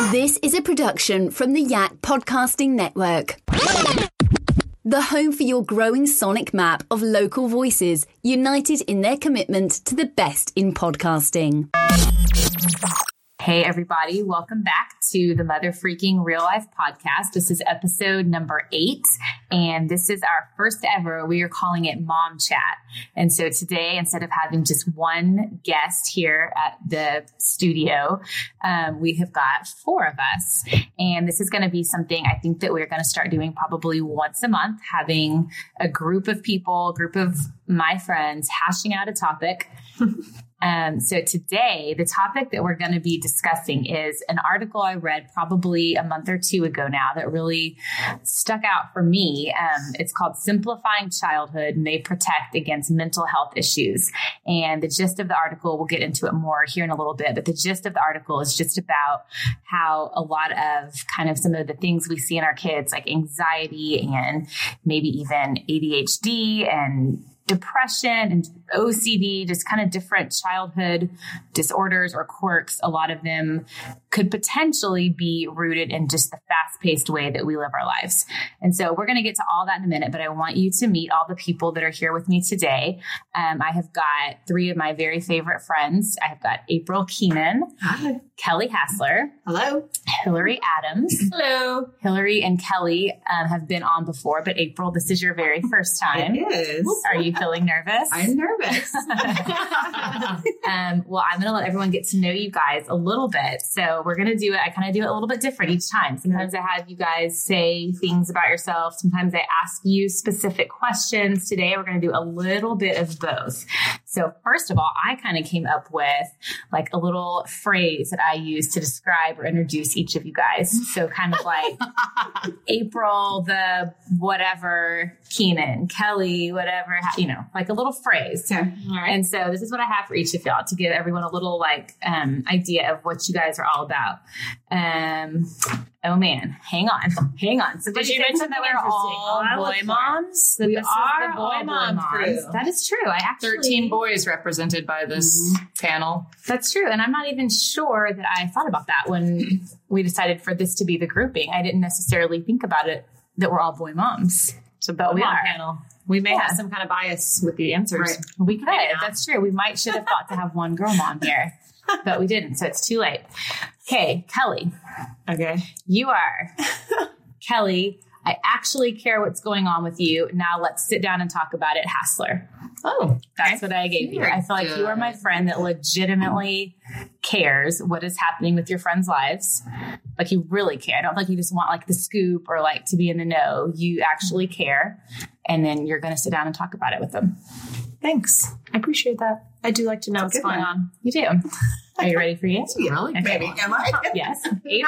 This is a production from the Yak Podcasting Network. The home for your growing sonic map of local voices united in their commitment to the best in podcasting. Hey, everybody. Welcome back to the Mother Freaking Real Life Podcast. This is episode number 8, and this is our first ever. We are calling it Mom Chat. And so today, instead of having just one guest here at the studio, we have got 4 of us. And this is going to be something I think that we're going to start doing probably once a month, having a group of people, a group of my friends hashing out a topic. So today, the topic that we're going to be discussing is an article I read probably a month or 2 ago now that really stuck out for me. It's called Simplifying Childhood May Protect Against Mental Health Issues. And the gist of the article, we'll get into it more here in a little bit, but the gist of the article is just about how a lot of kind of some of the things we see in our kids, like anxiety and maybe even ADHD and depression and OCD, just kind of different childhood disorders or quirks. A lot of them could potentially be rooted in just the fast-paced way that we live our lives. And so we're going to get to all that in a minute, but I want you to meet all the people that are here with me today. I have got 3 of my very favorite friends. I have got April Keenan. Hi. Kelly Hassler. Hello. Hillary Adams. Hello. Hillary and Kelly have been on before, but April, this is your very first time. It is. Are you feeling nervous? I'm nervous. Well, I'm going to let everyone get to know you guys a little bit. So we're going to do it. I kind of do it a little bit different each time. Sometimes I have you guys say things about yourself. Sometimes I ask you specific questions. Today, we're going to do a little bit of both. So first of all, I kind of came up with like a little phrase that I use to describe or introduce each of you guys. So kind of like April, the whatever, Keenan, Kelly, whatever, you know, like a little phrase. Okay. All right. And so this is what I have for each of y'all to give everyone a little like idea of what you guys are all about. Oh man, hang on. So did you mention that we're all boy moms? We are boy all mom boy crew. moms. That is true. I actually 13 boys represented by this panel. That's true. And I'm not even sure that I thought about that when we decided for this to be the grouping. I didn't necessarily think about it that we're all boy moms. It's a But we are. panel. We may have some kind of bias with the answers. Right. We could. That's true. We should have thought to have one girl mom here, but we didn't. So it's too late. Okay, Kelly. Okay. You are. Kelly, I actually care what's going on with you. Now let's sit down and talk about it, Hassler. Oh, That's what I gave you. Very I feel like you are my friend that legitimately cares what is happening with your friends' lives. Like you really care. I don't feel like you just want like the scoop or like to be in the know. You actually care. And then you're going to sit down and talk about it with them. thanks. I appreciate that. I do like to know what's going on. You do. Are you ready for you? Really? Okay. Maybe. Am I? Yes.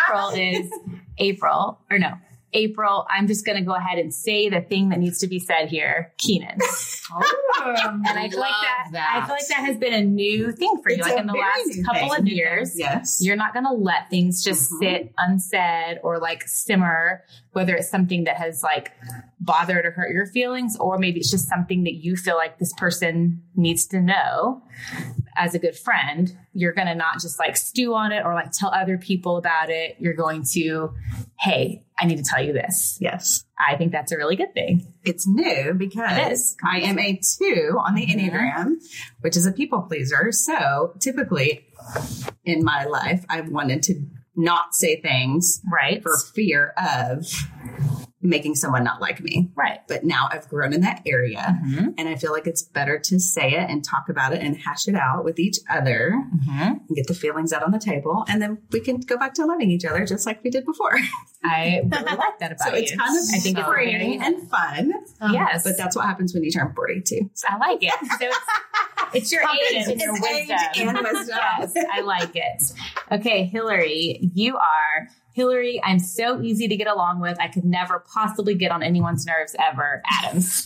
April, I'm just going to go ahead and say the thing that needs to be said here. Keenan. And I feel like that has been a new thing for you. It's Like a in the very last new couple thing. of years. Yes. You're not going to let things just sit unsaid or like simmer, whether it's something that has like bothered or hurt your feelings, or maybe it's just something that you feel like this person needs to know as a good friend. You're going to not just like stew on it or like tell other people about it. You're going to, hey, I need to tell you this. Yes. I think that's a really good thing. It's new It because is. I am a 2 on the Enneagram, which is a people pleaser. So typically in my life, I've wanted to not say things Right. for fear of making someone not like me. Right. But now I've grown in that area and I feel like it's better to say it and talk about it and hash it out with each other and get the feelings out on the table. And then we can go back to loving each other just like we did before. I really like that about So it's you. kind of I think it's free very, and fun. yes, But that's what happens when you turn 42. So I like it. So it's your age and your It's age wisdom. and wisdom. Yes, I like it. Okay, Hillary, Hillary, I'm so easy to get along with. I could never possibly get on anyone's nerves ever. Adams.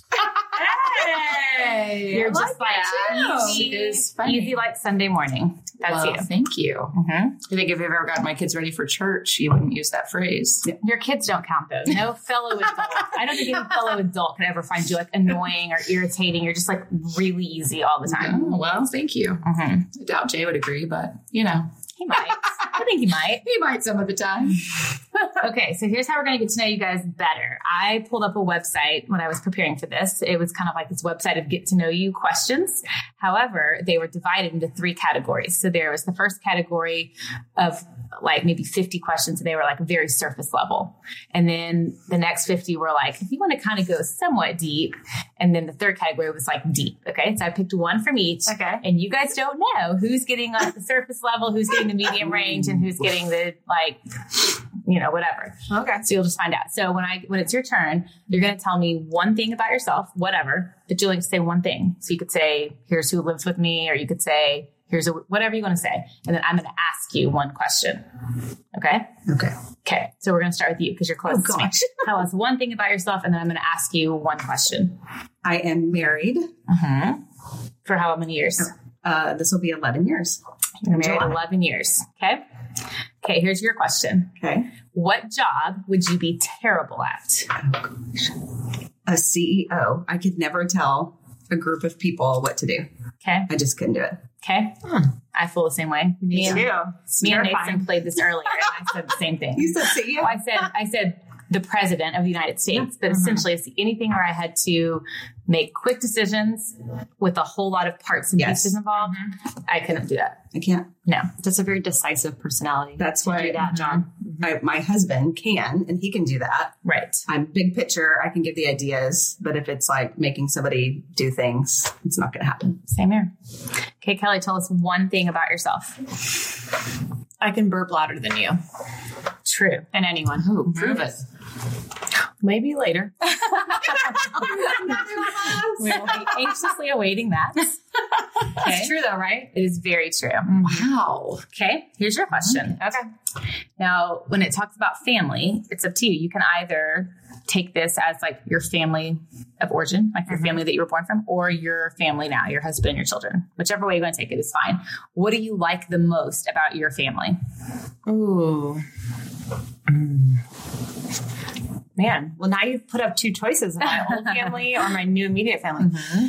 Hey, You're I just like that. easy, Is funny. easy like Sunday morning. That's Well, you. thank you. Mhm. I think if you've ever gotten my kids ready for church, you wouldn't use that phrase. Your kids don't count though. No fellow adult. I don't think any fellow adult could ever find you like annoying or irritating. You're just like really easy all the time. Oh, well, thank you. Mhm. I doubt Jay would agree, but you know, He might. I think he might. He might some of the time. Okay, so here's how we're going to get to know you guys better. I pulled up a website when I was preparing for this. It was kind of like this website of get to know you questions. However, they were divided into 3 categories. So there was the first category of like maybe 50 questions, and they were like very surface level. And then the next 50 were like, if you want to kind of go somewhat deep. And then the third category was like deep. Okay. So I picked one from each. Okay. And you guys don't know who's getting like the surface level, who's getting the medium range, and who's getting the like, you know, whatever. Okay. So you'll just find out. So when it's your turn, you're going to tell me one thing about yourself, whatever, but you'll like say one thing. So you could say, here's who lives with me, or you could say, here's whatever you want to say. And then I'm going to ask you one question. Okay. Okay. Okay. So we're going to start with you because you're close to me. Tell us one thing about yourself, and then I'm going to ask you one question. I am married. For how many years? This will be 11 years. You're married 11 years. Okay. Okay. Here's your question. Okay. What job would you be terrible at? Oh, gosh. A CEO. I could never tell a group of people what to do. Okay. I just couldn't do it. Okay. I feel the same way. Me and Nathan played this earlier, and I said the same thing. You said CEO? Well, I said the president of the United States, but essentially it's anything where I had to make quick decisions with a whole lot of parts and pieces involved. I couldn't do that. I can't. No. That's a very decisive personality. That's to why do that job. my husband can, and he can do that. Right. I'm big picture. I can give the ideas, but if it's like making somebody do things, it's not going to happen. Same here. Okay, Kelly, tell us one thing about yourself. I can burp louder than you. True. And anyone. Ooh, prove it. Maybe later. We will be anxiously awaiting that. Okay. It's true though, right? It is very true. Wow. Okay, here's your question. Okay. Now, when it talks about family, it's up to you. You can either take this as like your family of origin, like your family that you were born from, or your family now, your husband, your children. Whichever way you want to take it is fine. What do you like the most about your family? Ooh. Man, well, now you've put up 2 choices: my old family or my new immediate family.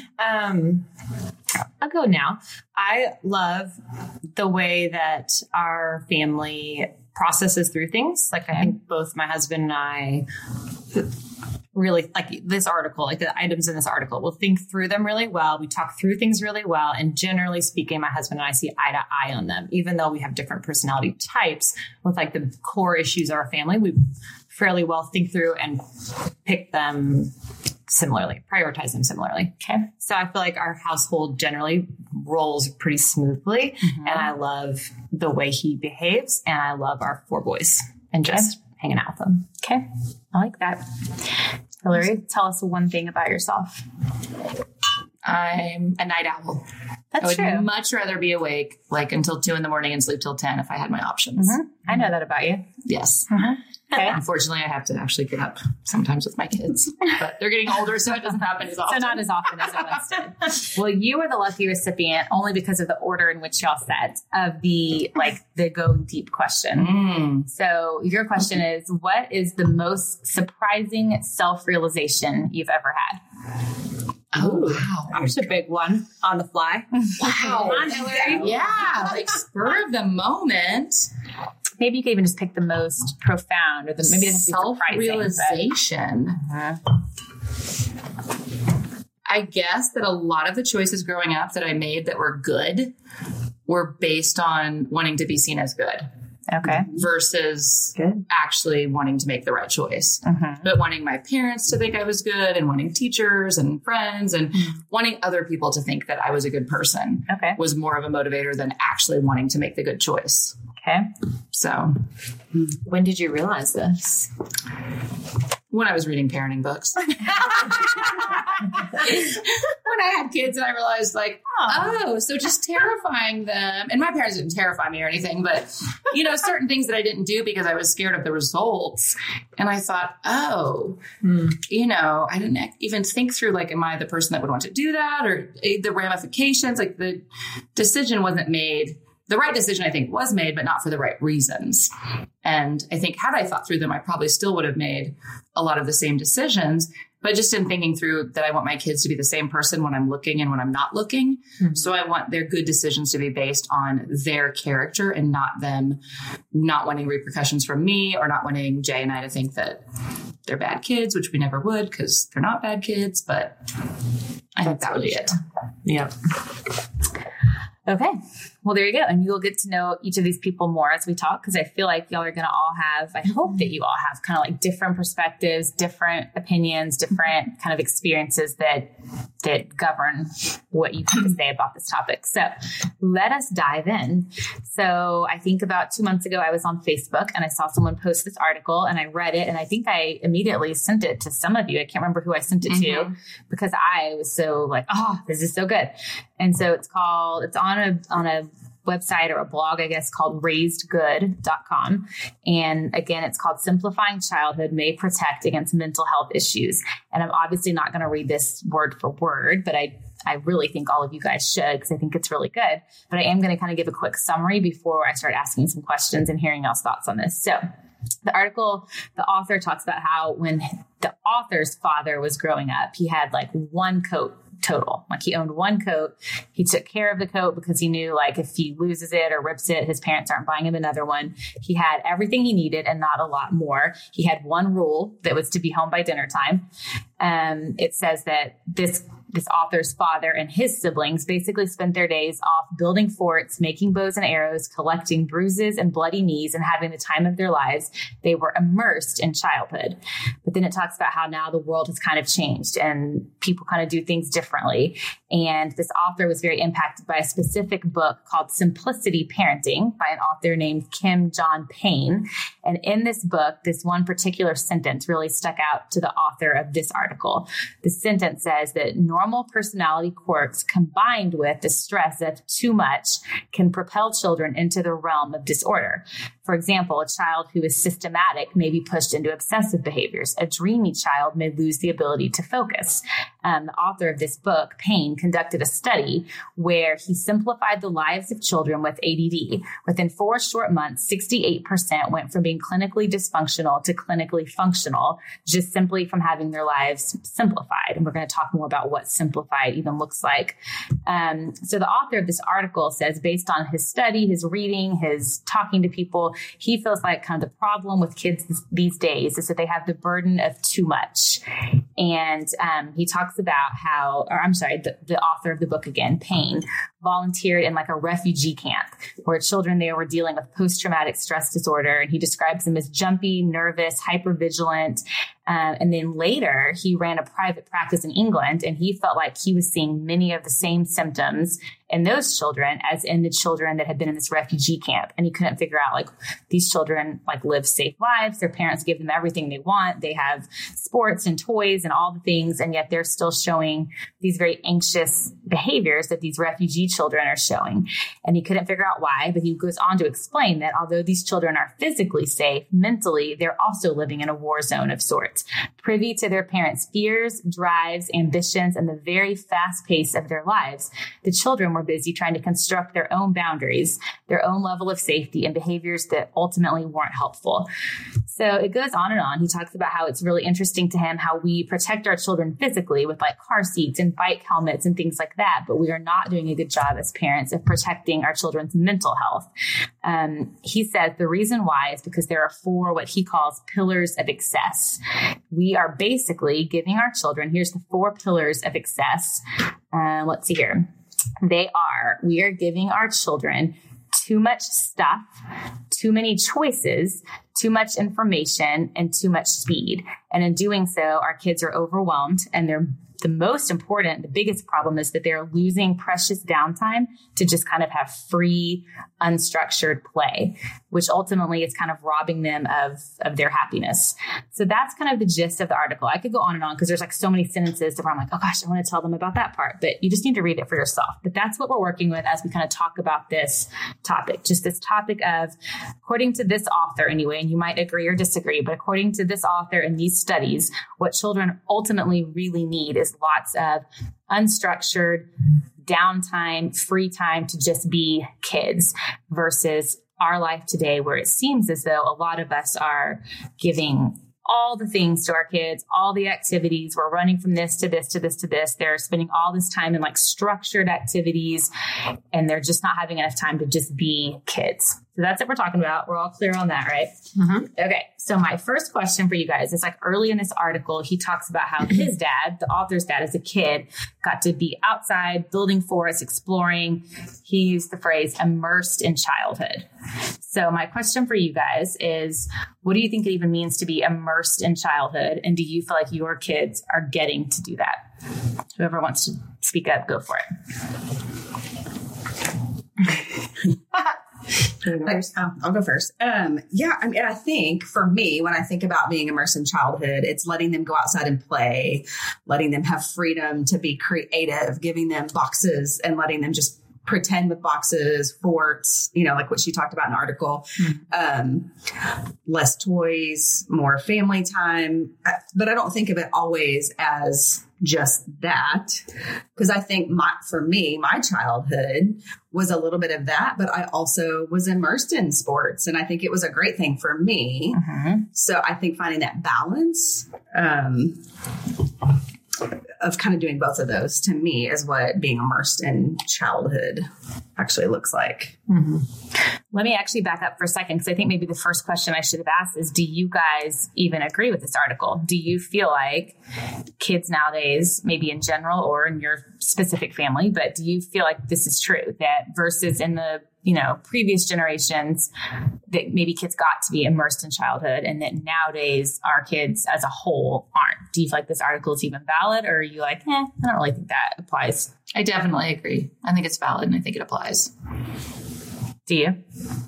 I'll go now. I love the way that our family processes through things. Like, I think both my husband and I really, like this article, like the items in this article, we'll think through them really well. We talk through things really well. And generally speaking, my husband and I see eye to eye on them, even though we have different personality types with like the core issues of our family. We fairly well think through and pick them similarly, prioritize them similarly. Okay. So I feel like our household generally rolls pretty smoothly, and I love the way he behaves, and I love our 4 boys and just hanging out with them. Okay. I like that. Hillary, tell us one thing about yourself. I'm a night owl. That's I would true. much rather be awake like until 2 a.m. and sleep till 10 if I had my options. I know that about you. Yes. Okay. Unfortunately, I have to actually get up sometimes with my kids, but they're getting older, so it doesn't happen as often. So not as often as it once did. Well, you were the lucky recipient only because of the order in which y'all set of the go deep question. So your question is, what is the most surprising self-realization you've ever had? Oh, wow. There's a big one on the fly. Wow. Yeah, like spur of the moment. Maybe you could even just pick the most profound, or maybe it doesn't be surprising. Self-realization. I guess that a lot of the choices growing up that I made that were good were based on wanting to be seen as good. Okay. Versus actually wanting to make the right choice. But wanting my parents to think I was good, and wanting teachers and friends and wanting other people to think that I was a good person was more of a motivator than actually wanting to make the good choice. Okay. So When did you realize this? when I was reading parenting books. When I had kids and I realized so just terrifying them. And my parents didn't terrify me or anything, but certain things that I didn't do because I was scared of the results. And I thought, I didn't even think through, like, am I the person that would want to do that, or the ramifications? Like, the decision wasn't made. The right decision, I think, was made, but not for the right reasons. And I think had I thought through them, I probably still would have made a lot of the same decisions. but just in thinking through that, I want my kids to be the same person when I'm looking and when I'm not looking. Mm-hmm. So I want their good decisions to be based on their character and not them not wanting repercussions from me or not wanting Jay and I to think that they're bad kids, which we never would because they're not bad kids. But I think that would be it. Yeah. Okay. Well, there you go. And you'll get to know each of these people more as we talk, because I feel like y'all are going to all have, I hope that you all have kind of like different perspectives, different opinions, different kind of experiences that govern what you have to say about this topic. So let us dive in. So I think about 2 months ago, I was on Facebook and I saw someone post this article and I read it. And I think I immediately sent it to some of you. I can't remember who I sent it to because I was so like, oh, this is so good. And so it's on a website or a blog, I guess, called raisedgood.com. And again, it's called Simplifying Childhood May Protect Against Mental Health Issues. And I'm obviously not going to read this word for word, but I really think all of you guys should, because I think it's really good. But I am going to kind of give a quick summary before I start asking some questions and hearing y'all's thoughts on this. So the article, the author talks about how when the author's father was growing up, he had like one coat total. Like he owned one coat. He took care of the coat because he knew like if he loses it or rips it, his parents aren't buying him another one. He had everything he needed and not a lot more. He had one rule that was to be home by dinner time. It says that this author's father and his siblings basically spent their days off building forts, making bows and arrows, collecting bruises and bloody knees, and having the time of their lives. They were immersed in childhood. But then it talks about how now the world has kind of changed and people kind of do things differently. And this author was very impacted by a specific book called Simplicity Parenting by an author named Kim John Payne. And in this book, this one particular sentence really stuck out to the author of this article. The sentence says that normal personality quirks combined with the stress of too much can propel children into the realm of disorder. For example, a child who is systematic may be pushed into obsessive behaviors. A dreamy child may lose the ability to focus. The author of this book, Payne, conducted a study where he simplified the lives of children with ADD. Within 4 short months, 68% went from being clinically dysfunctional to clinically functional, just simply from having their lives simplified. And we're going to talk more about what simplified even looks like. So the author of this article says, based on his study, his reading, his talking to people, he feels like kind of the problem with kids these days is that they have the burden of too much. And he talks about how, the author of the book again, Payne, volunteered in like a refugee camp where children there were dealing with post-traumatic stress disorder. And he describes them as jumpy, nervous, hypervigilant. And then later he ran a private practice in England, and he felt like he was seeing many of the same symptoms in those children as in the children that had been in this refugee camp. And he couldn't figure out like these children like live safe lives. Their parents give them everything they want. They have sports and toys and all the things. And yet they're still showing these very anxious behaviors that these refugee children are showing. And he couldn't figure out why, but he goes on to explain that although these children are physically safe, mentally, they're also living in a war zone of sorts, privy to their parents' fears, drives, ambitions, and the very fast pace of their lives. The children were busy trying to construct their own boundaries, their own level of safety, and behaviors that ultimately weren't helpful. So it goes on and on. He talks about how it's really interesting to him how we protect our children physically with like car seats and bike helmets and things like that, but we are not doing a good job as parents of protecting our children's mental health. He says the reason why is because there are 4 what he calls pillars of excess. We are basically giving our children, here's the 4 pillars of excess. Let's see here. We are giving our children too much stuff, too many choices, too much information, and too much speed. And in doing so, our kids are overwhelmed, and the biggest problem is that they're losing precious downtime to just kind of have free, unstructured play, which ultimately is kind of robbing them of their happiness. So that's kind of the gist of the article. I could go on and on because there's like so many sentences where I'm like, oh gosh, I want to tell them about that part, but you just need to read it for yourself. But that's what we're working with as we kind of talk about this topic, just this topic of, according to this author anyway, and you might agree or disagree, but according to this author and these studies, what children ultimately really need is lots of unstructured downtime, free time to just be kids versus our life today, where it seems as though a lot of us are giving all the things to our kids, all the activities. We're running from this to this to this to this. They're spending all this time in like structured activities, and they're just not having enough time to just be kids. So that's what we're talking about. We're all clear on that, right? Mm-hmm. Okay. So my first question for you guys is like early in this article, he talks about how his dad, the author's dad as a kid, got to be outside building forests, exploring. He used the phrase immersed in childhood. So my question for you guys is, what do you think it even means to be immersed in childhood? And do you feel like your kids are getting to do that? Whoever wants to speak up, go for it. I'll go first. I think for me, when I think about being immersed in childhood, it's letting them go outside and play, letting them have freedom to be creative, giving them boxes and letting them just pretend with boxes, forts, like what she talked about in the article, less toys, more family time. But I don't think of it always as just that, because I think for me, my childhood was a little bit of that, but I also was immersed in sports, and I think it was a great thing for me. Mm-hmm. So I think finding that balance of kind of doing both of those, to me, is what being immersed in childhood actually looks like. Mm-hmm. Let me actually back up for a second, because I think maybe the first question I should have asked is, do you guys even agree with this article? Do you feel like kids nowadays, maybe in general or in your specific family, but do you feel like this is true, that versus in the previous generations, that maybe kids got to be immersed in childhood, and that nowadays our kids as a whole aren't? Do you feel like this article is even valid, or are you like, I don't really think that applies? I definitely agree. I think it's valid, and I think it applies. Do you?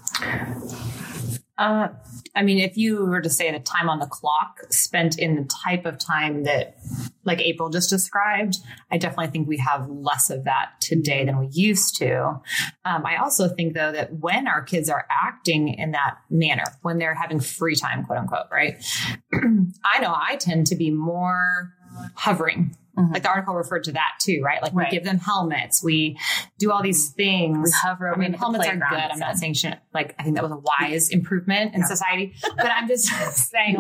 If you were to say the time on the clock spent in the type of time that like April just described, I definitely think we have less of that today than we used to. I also think, though, that when our kids are acting in that manner, when they're having free time, quote unquote, right? I know I tend to be more hovering. Mm-hmm. Like the article referred to that too, right? Like we give them helmets, we do all these things. We hover. Helmets are good. I'm not saying I think that was a wise improvement in society, but I'm just saying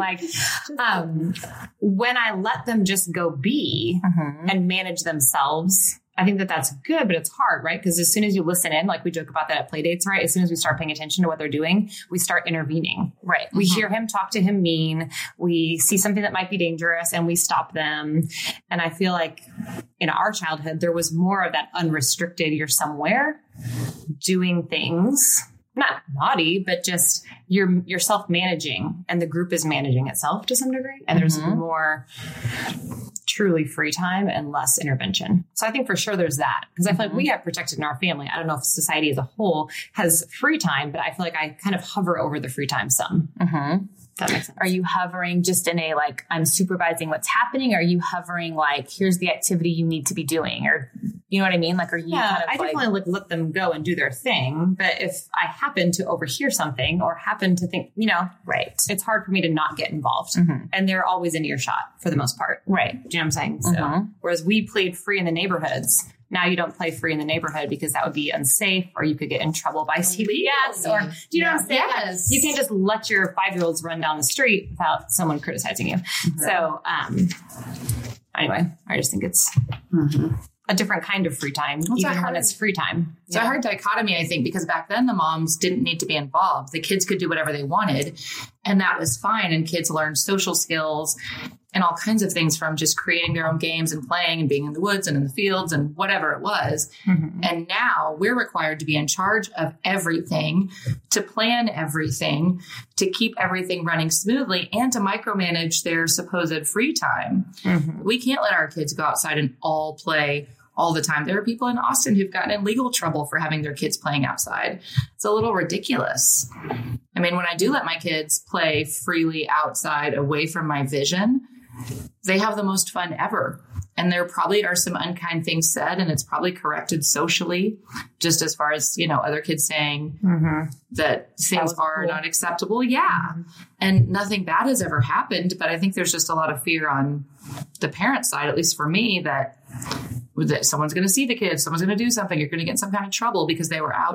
when I let them just go be and manage themselves, I think that that's good, but it's hard, right? Because as soon as you listen in, like we joke about that at play dates, right? As soon as we start paying attention to what they're doing, we start intervening, right? We hear him talk to him mean, we see something that might be dangerous, and we stop them. And I feel like in our childhood, there was more of that unrestricted, you're somewhere doing things, not naughty, but just you're self-managing, and the group is managing itself to some degree. And there's more truly free time and less intervention. So I think for sure there's that, because I feel like we have protected in our family. I don't know if society as a whole has free time, but I feel like I kind of hover over the free time some. Mm-hmm. That makes sense. Are you hovering just in a, like, I'm supervising what's happening? Or are you hovering like, here's the activity you need to be doing? Or, you know what I mean? Like, are you kind of I definitely let them go and do their thing. But if I happen to overhear something or happen to think, it's hard for me to not get involved. Mm-hmm. And they're always in earshot for the most part. Right. Do you know what I'm saying? So, whereas we played free in the neighborhoods, now you don't play free in the neighborhood because that would be unsafe, or you could get in trouble by CPS, or do you know what I'm saying? Yes. You can't just let your 5-year-olds run down the street without someone criticizing you. Mm-hmm. So, anyway, I just think it's a different kind of free time, even when it's free time. It's a hard dichotomy, I think, because back then the moms didn't need to be involved. The kids could do whatever they wanted, and that was fine. And kids learned social skills and all kinds of things from just creating their own games and playing and being in the woods and in the fields and whatever it was. Mm-hmm. And now we're required to be in charge of everything, to plan everything, to keep everything running smoothly, and to micromanage their supposed free time. Mm-hmm. We can't let our kids go outside and all play all the time. There are people in Austin who've gotten in legal trouble for having their kids playing outside. It's a little ridiculous. I mean, when I do let my kids play freely outside away from my vision, they have the most fun ever. And there probably are some unkind things said, and it's probably corrected socially, just as far as, other kids saying that things are not acceptable. Yeah. And nothing bad has ever happened. But I think there's just a lot of fear on the parent side, at least for me, that someone's going to see the kids, someone's going to do something, you're going to get in some kind of trouble because they were out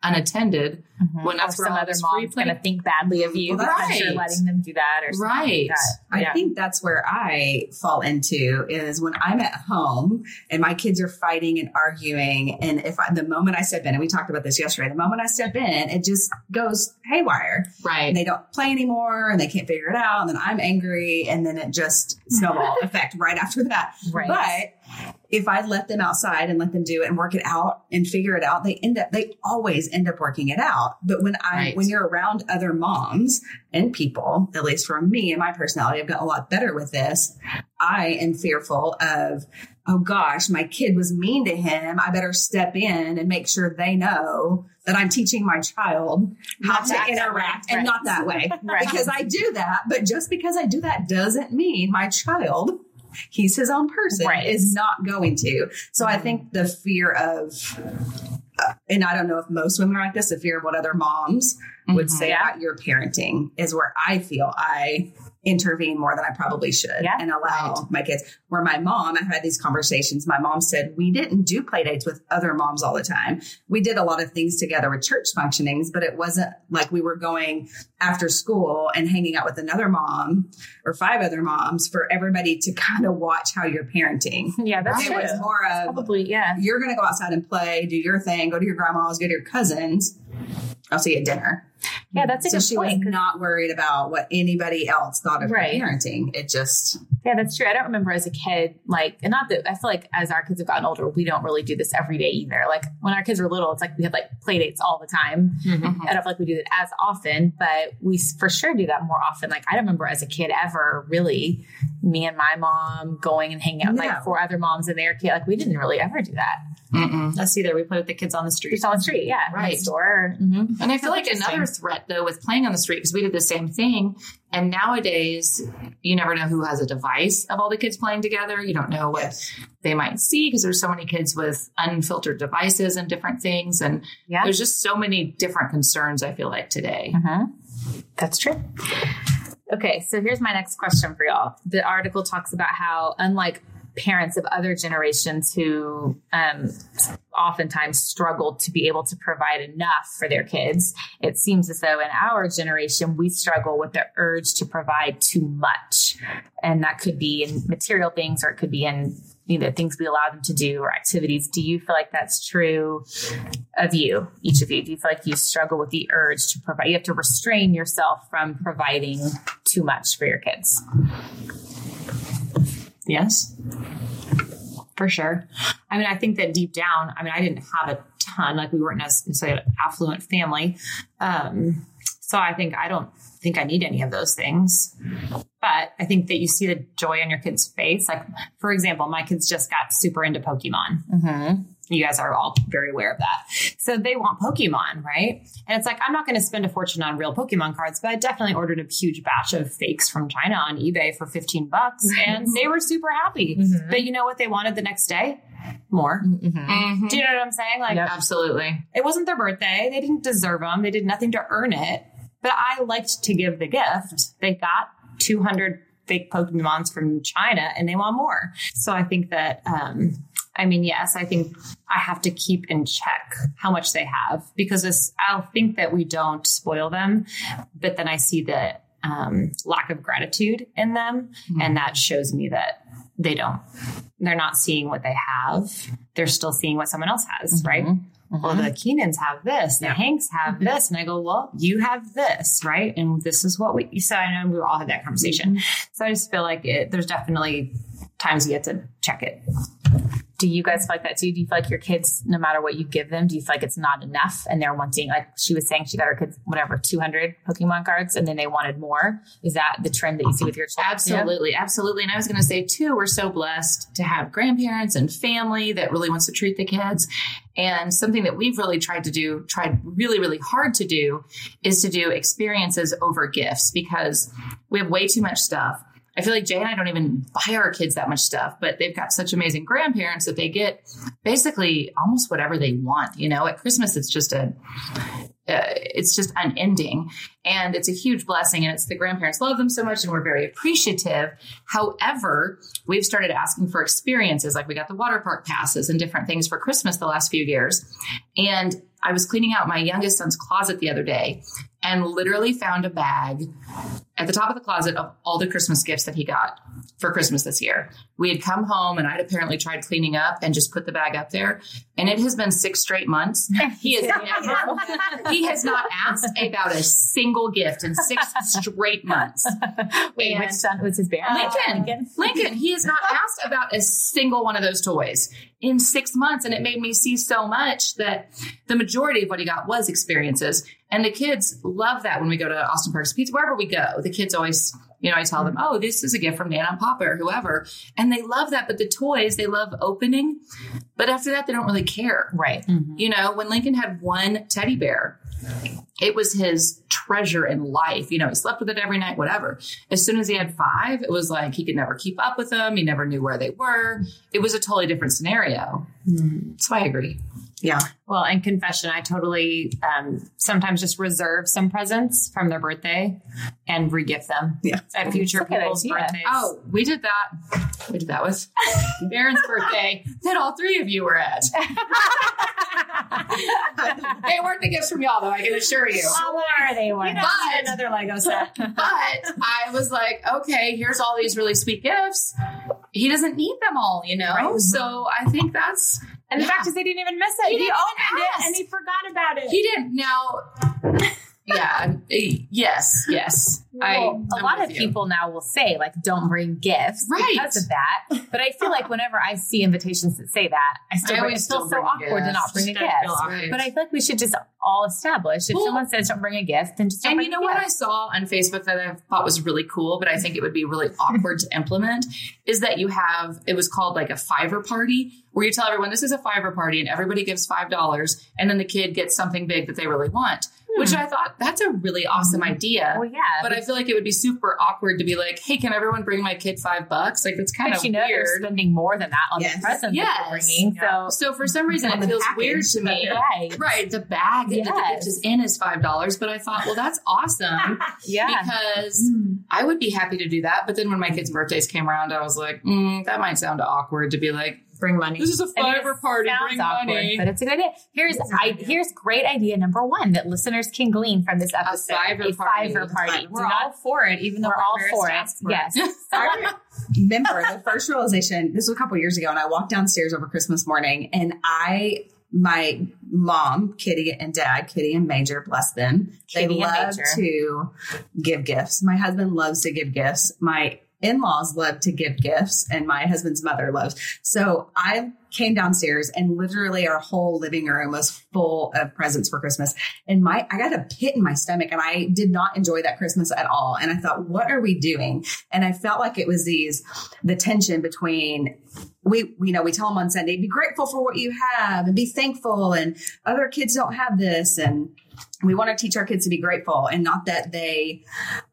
unattended when that's or where some all other this free mom's going to think badly of you because you're letting them do that or something like that. I think that's where I fall into is when I'm at home and my kids are fighting and arguing. And the moment I step in, and we talked about this yesterday, the moment I step in, it just goes haywire. Right. And they don't play anymore and they can't figure it out. And then I'm angry and then it just snowball effect right after that. Right. But if I let them outside and let them do it and work it out and figure it out, they always end up working it out. But when you're around other moms and people, at least for me and my personality, I've gotten a lot better with this. I am fearful of, oh gosh, my kid was mean to him. I better step in and make sure they know that I'm teaching my child how to interact and not that way. Because I do that. But just because I do that doesn't mean my child, he's his own person, is not going to. So I think the fear of, and I don't know if most women are like this, the fear of what other moms would say about your parenting is where I feel I intervene more than I probably should and allow my kids. Where my mom, I had these conversations. My mom said, we didn't do play dates with other moms all the time. We did a lot of things together with church functionings, but it wasn't like we were going after school and hanging out with another mom or 5 other moms for everybody to kind of watch how you're parenting. Yeah, that's true. It was more of, probably, you're going to go outside and play, do your thing, go to your grandma's, go to your cousins. I'll see you at dinner. Yeah, that's a good she point. was not worried about what anybody else thought of her parenting. It just... Yeah, that's true. I don't remember as a kid, like, and not that I feel like as our kids have gotten older, we don't really do this every day either. Like when our kids were little, it's like we had like play dates all the time. I don't feel like we do it as often, but we for sure do that more often. Like I don't remember as a kid ever really me and my mom going and hanging out with like 4 other moms and their kid. Like we didn't really ever do that. Us either. We play with the kids on the street. Just on the street, right. Next door. And I feel like another threat though with playing on the street, because we did the same thing. And nowadays, you never know who has a device of all the kids playing together. You don't know what they might see because there's so many kids with unfiltered devices and different things. And there's just so many different concerns, I feel like, today. That's true. Okay, so here's my next question for y'all. The article talks about how, unlike parents of other generations who oftentimes struggled to be able to provide enough for their kids, it seems as though in our generation, we struggle with the urge to provide too much. And that could be in material things, or it could be in, you know, things we allow them to do or activities. Do you feel like that's true of you, each of you? Do you feel like you struggle with the urge to provide? You have to restrain yourself from providing too much for your kids. Yes, for sure. I mean, I think that deep down, I mean, I didn't have a ton, like we weren't necessarily an affluent family. So I don't think I need any of those things, but I think that you see the joy on your kid's face. Like, for example, my kids just got super into Pokemon. You guys are all very aware of that. So they want Pokemon, right? And it's like, I'm not going to spend a fortune on real Pokemon cards, but I definitely ordered a huge batch of fakes from China on eBay for $15 and they were super happy. But you know what they wanted the next day? More. Do you know what I'm saying? Like, absolutely. It wasn't their birthday. They didn't deserve them. They did nothing to earn it, but I liked to give the gift. They got 200 fake Pokemons from China and they want more. So I think that, I mean, yes, I think I have to keep in check how much they have, because I'll think that we don't spoil them, but then I see the lack of gratitude in them. And that shows me that they're not seeing what they have. They're still seeing what someone else has, right? Well, the Keenans have this, the Hanks have this. And I go, well, you have this, right? And this is what so I know we all had that conversation. So I just feel like there's definitely times you have to check it. Do you guys feel like that too? Do you feel like your kids, no matter what you give them, do you feel like it's not enough and they're wanting, like she was saying, she got her kids, 200 Pokemon cards and then they wanted more? Is that the trend that you see with your children? Absolutely. Absolutely. And I was going to say too, we're so blessed to have grandparents and family that really wants to treat the kids. And something that we've really tried really, really hard to do is to do experiences over gifts, because we have way too much stuff. I feel like Jay and I don't even buy our kids that much stuff, but they've got such amazing grandparents that they get basically almost whatever they want. You know, at Christmas, it's just unending, and it's a huge blessing, and it's the grandparents love them so much and we're very appreciative. However, we've started asking for experiences. Like we got the water park passes and different things for Christmas the last few years. And I was cleaning out my youngest son's closet the other day and literally found a bag at the top of the closet of all the Christmas gifts that he got for Christmas this year. We had come home and I'd apparently tried cleaning up and just put the bag up there. And it has been 6 straight months. He has not asked about a single gift in 6 straight months. Wait, which son was his bear? Lincoln. He has not asked about a single one of those toys in 6 months. And it made me see so much that the majority of what he got was experiences. And the kids love that when we go to Austin Parks Pizza, wherever we go, the kids always, you know, I tell them, oh, this is a gift from Nana and Papa or whoever. And they love that. But the toys, they love opening. But after that, they don't really care. Right. Mm-hmm. You know, when Lincoln had one teddy bear, it was his treasure in life. You know, he slept with it every night, whatever. As soon as he had 5, it was like he could never keep up with them. He never knew where they were. It was a totally different scenario. Mm-hmm. So I agree. Yeah. Well, and confession, I totally sometimes just reserve some presents from their birthday and regift them at future people's birthdays. Oh, we did that. We did that with Baron's birthday that all 3 of you were at. They weren't the gifts from y'all, though, I can assure you. Sure they were. But another Lego set. But I was like, okay, here's all these really sweet gifts. He doesn't need them all, you know? Right. So I think that's... And the fact is they didn't even miss it. He opened it and he forgot about it. He didn't. Now... Yeah. Yes. Well, a lot of people now will say, like, don't bring gifts because of that. But I feel like whenever I see invitations that say that, I feel so awkward to not bring a gift. Right. But I feel like we should just all establish if someone says don't bring a gift, then just don't bring a gift. And you know what I saw on Facebook that I thought was really cool, but I think it would be really awkward to implement, is that you have, it was called like a Fiverr party, where you tell everyone this is a Fiverr party and everybody gives $5 and then the kid gets something big that they really want. Which I thought, that's a really awesome idea. Well, yeah. But I feel like it would be super awkward to be like, hey, can everyone bring my kid $5? Like, it's kind of weird. They're spending more than that on the present that they're bringing. Yeah. So for some reason, it feels weird to me. Right. The bag that the gift is in is $5. But I thought, well, that's awesome. Because I would be happy to do that. But then when my kids' birthdays came around, I was like, that might sound awkward to be like, bring money. This is a Fiverr party. Bring money. But it's a good idea. Here's great idea number 1 that listeners can glean from this episode. A Fiverr party. We're all for it, even though we're all for it. Yes. I remember the first realization, this was a couple years ago, and I walked downstairs over Christmas morning, and my mom, Kitty, and dad, Kitty and Major, bless them. They love to give gifts. My husband loves to give gifts. My in-laws love to give gifts, and my husband's mother loves. So I came downstairs and literally our whole living room was full of presents for Christmas. And I got a pit in my stomach, and I did not enjoy that Christmas at all. And I thought, what are we doing? And I felt like it was the tension between, we tell them on Sunday, be grateful for what you have and be thankful. And other kids don't have this. And we want to teach our kids to be grateful, and not that they,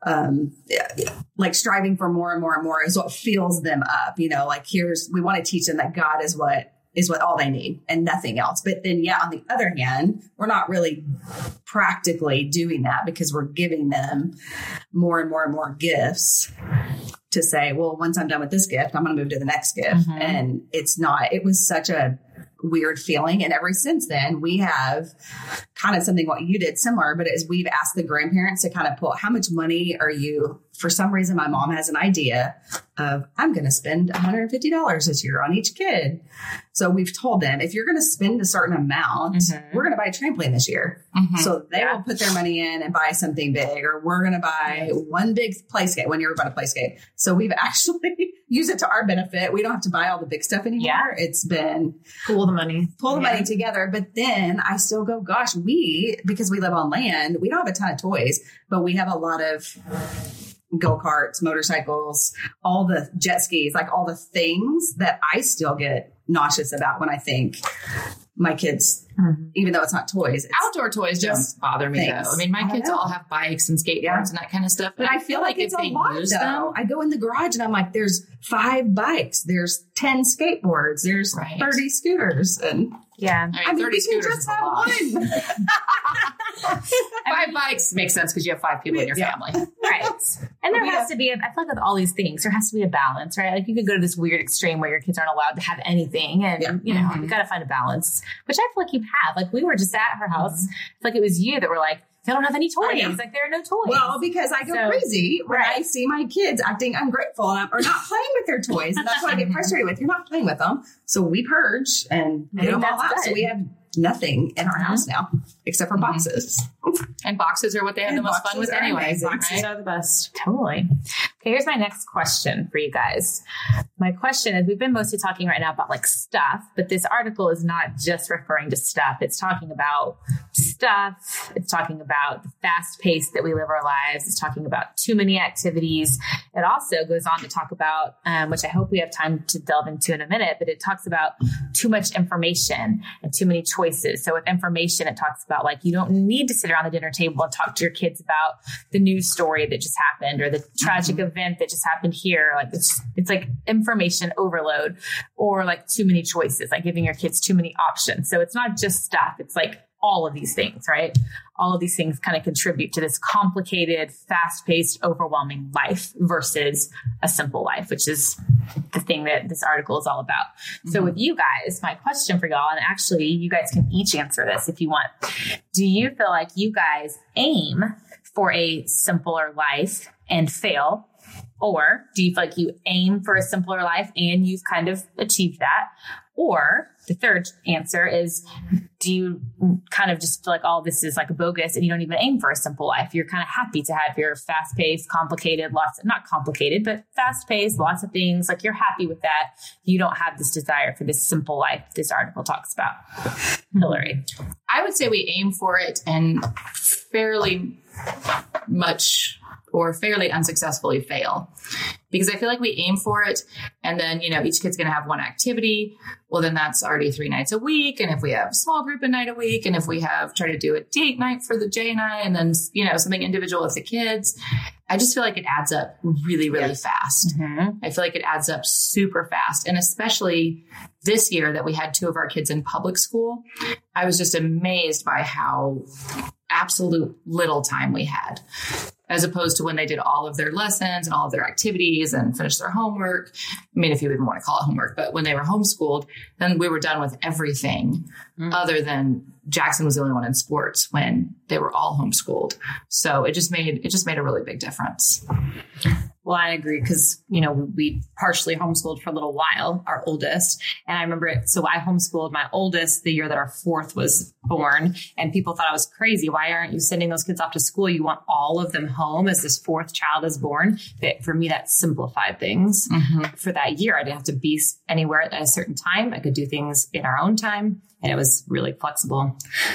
like striving for more and more and more is what fills them up. You know, like we want to teach them that God is what all they need and nothing else. But then, on the other hand, we're not really practically doing that because we're giving them more and more and more gifts to say, well, once I'm done with this gift, I'm going to move to the next gift. Mm-hmm. And it was such a weird feeling. And ever since then, we have kind of something what you did similar, but we've asked the grandparents to kind of pull, how much money are you, for some reason, my mom has an idea of, I'm going to spend $150 this year on each kid. So we've told them, if you're going to spend a certain amount, we're going to buy a trampoline this year. Mm-hmm. So they will put their money in and buy something big, or we're going to buy one big playscape, 1 year we bought a playscape. So we've actually used it to our benefit. We don't have to buy all the big stuff anymore. Yeah. It's been pull the money together. But then I still go, gosh, because we live on land, we don't have a ton of toys, but we have a lot of go-karts, motorcycles, all the jet skis, like all the things that I still get nauseous about when I think my kids, even though it's not toys. It's Outdoor toys don't bother me though. I mean, my kids all have bikes and skateboards and that kind of stuff. But I feel like if it's they a lot, use though. them, I go in the garage and I'm like, there's 5 bikes, there's 10 skateboards, there's 30 scooters. And yeah, I mean 30 scooters just is a have lot. one. 5 bikes makes sense because you have 5 people in your family. right. And there has to be, I feel like with all these things, there has to be a balance, right? Like you could go to this weird extreme where your kids aren't allowed to have anything. And, you know, you got to find a balance, which I feel like you have. Like we were just at her house. It's like it was you that were like, they don't have any toys. Like there are no toys. Well, because I go crazy when I see my kids acting ungrateful or not playing with their toys. And that's what I get frustrated with. You're not playing with them. So we purge and get them all out. good. So we have nothing in our house now except for boxes. And boxes are what they have the most fun with anyway. Boxes are the best. Totally. Okay, here's my next question for you guys. My question is, we've been mostly talking right now about like stuff, but this article is not just referring to stuff. It's talking about stuff. It's talking about the fast pace that we live our lives. It's talking about too many activities. It also goes on to talk about, which I hope we have time to delve into in a minute, but it talks about too much information and too many choices. So with information, it talks about like, you don't need to sit around the dinner table and talk to your kids about the news story that just happened or the tragic event that just happened here. Like it's like information overload or like too many choices, like giving your kids too many options. So it's not just stuff. It's like all of these things, right? All of these things kind of contribute to this complicated, fast-paced, overwhelming life versus a simple life, which is the thing that this article is all about. So with you guys, my question for y'all, and actually you guys can each answer this if you want. Do you feel like you guys aim for a simpler life and fail? Or do you feel like you aim for a simpler life and you've kind of achieved that? Or the third answer is, do you kind of just feel like all this is like bogus and you don't even aim for a simple life? You're kind of happy to have your fast-paced, complicated, not complicated, but fast-paced, lots of things. Like you're happy with that. You don't have this desire for this simple life this article talks about. Hillary. I would say we aim for it and fairly much or fairly unsuccessfully fail. Because I feel like we aim for it and then, you know, each kid's going to have one activity. Well, then that's already 3 nights a week. And if we have small group a night a week, and if we have try to do a date night for the Jay and I, and then, you know, something individual with the kids, I just feel like it adds up really, really fast. I feel like it adds up super fast. And especially this year that we had 2 of our kids in public school, I was just amazed by how absolute little time we had, as opposed to when they did all of their lessons and all of their activities and finished their homework. I mean, if you even want to call it homework, but when they were homeschooled, then we were done with everything other than Jackson was the only one in sports when they were all homeschooled. So it just made a really big difference. Well, I agree because, you know, we partially homeschooled for a little while, our oldest. And I remember it. So I homeschooled my oldest the year that our 4th was born. And people thought I was crazy. Why aren't you sending those kids off to school? You want all of them home as this 4th child is born. But for me, that simplified things. For that year, I didn't have to be anywhere at a certain time. I could do things in our own time. And it was really flexible.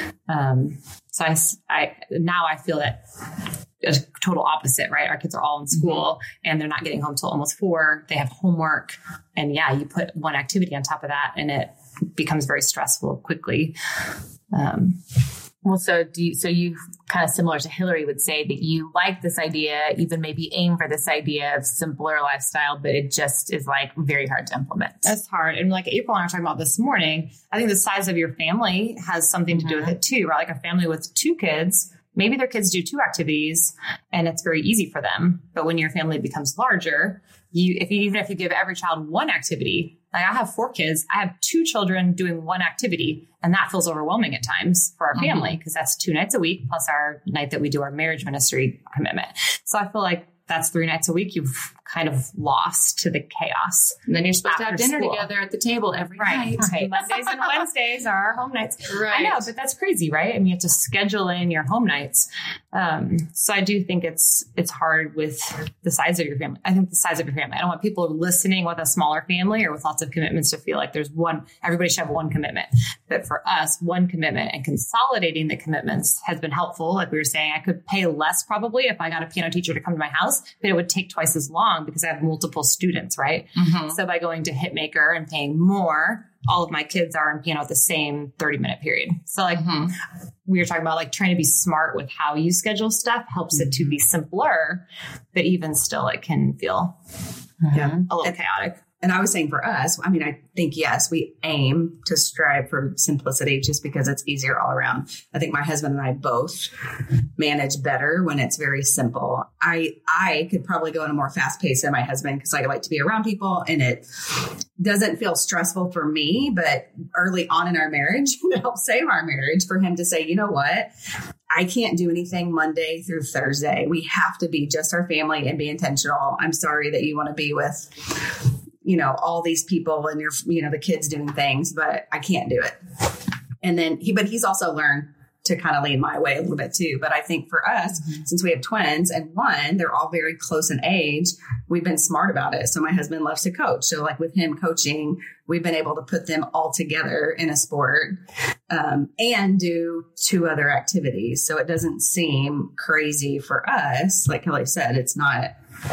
So I now I feel that a total opposite, right? Our kids are all in school and they're not getting home till almost 4. They have homework. And yeah, you put one activity on top of that and it becomes very stressful quickly. Well, so you kind of similar to Hillary would say that you like this idea, even maybe aim for this idea of simpler lifestyle, but it just is like very hard to implement. That's hard. And like April and I were talking about this morning, I think the size of your family has something to do with it too, right? Like a family with 2 kids, maybe their kids do 2 activities and it's very easy for them. But when your family becomes larger, even if you give every child one activity, like I have 4 kids, I have 2 children doing one activity. And that feels overwhelming at times for our family because that's 2 nights a week plus our night that we do our marriage ministry commitment. So I feel like that's 3 nights a week you've kind of lost to the chaos. And then you're supposed to have dinner together at the table every night. Right. Mondays and Wednesdays are our home nights. Right. I know, but that's crazy, right? I mean, you have to schedule in your home nights. So I do think it's hard with the size of your family. I think the size of your family. I don't want people listening with a smaller family or with lots of commitments to feel like everybody should have one commitment. But for us, one commitment and consolidating the commitments has been helpful. Like we were saying, I could pay less probably if I got a piano teacher to come to my house, but it would take twice as long because I have multiple students, right? So by going to Hitmaker and paying more, all of my kids are in piano at the same 30-minute period. So like we were talking about like trying to be smart with how you schedule stuff helps it to be simpler, but even still it can feel a little chaotic. And I was saying for us, I mean, I think, yes, we aim to strive for simplicity just because it's easier all around. I think my husband and I both manage better when it's very simple. I could probably go in a more fast pace than my husband because I like to be around people and it doesn't feel stressful for me. But early on in our marriage, it helped save our marriage for him to say, you know what? I can't do anything Monday through Thursday. We have to be just our family and be intentional. I'm sorry that you want to be with all these people and the kids doing things, but I can't do it. And then he's also learned to kind of lean my way a little bit too. But I think for us, since we have twins and they're all very close in age, we've been smart about it. So my husband loves to coach. So like with him coaching, we've been able to put them all together in a sport, and do 2 other activities. So it doesn't seem crazy for us. Like Kelly said, it's not,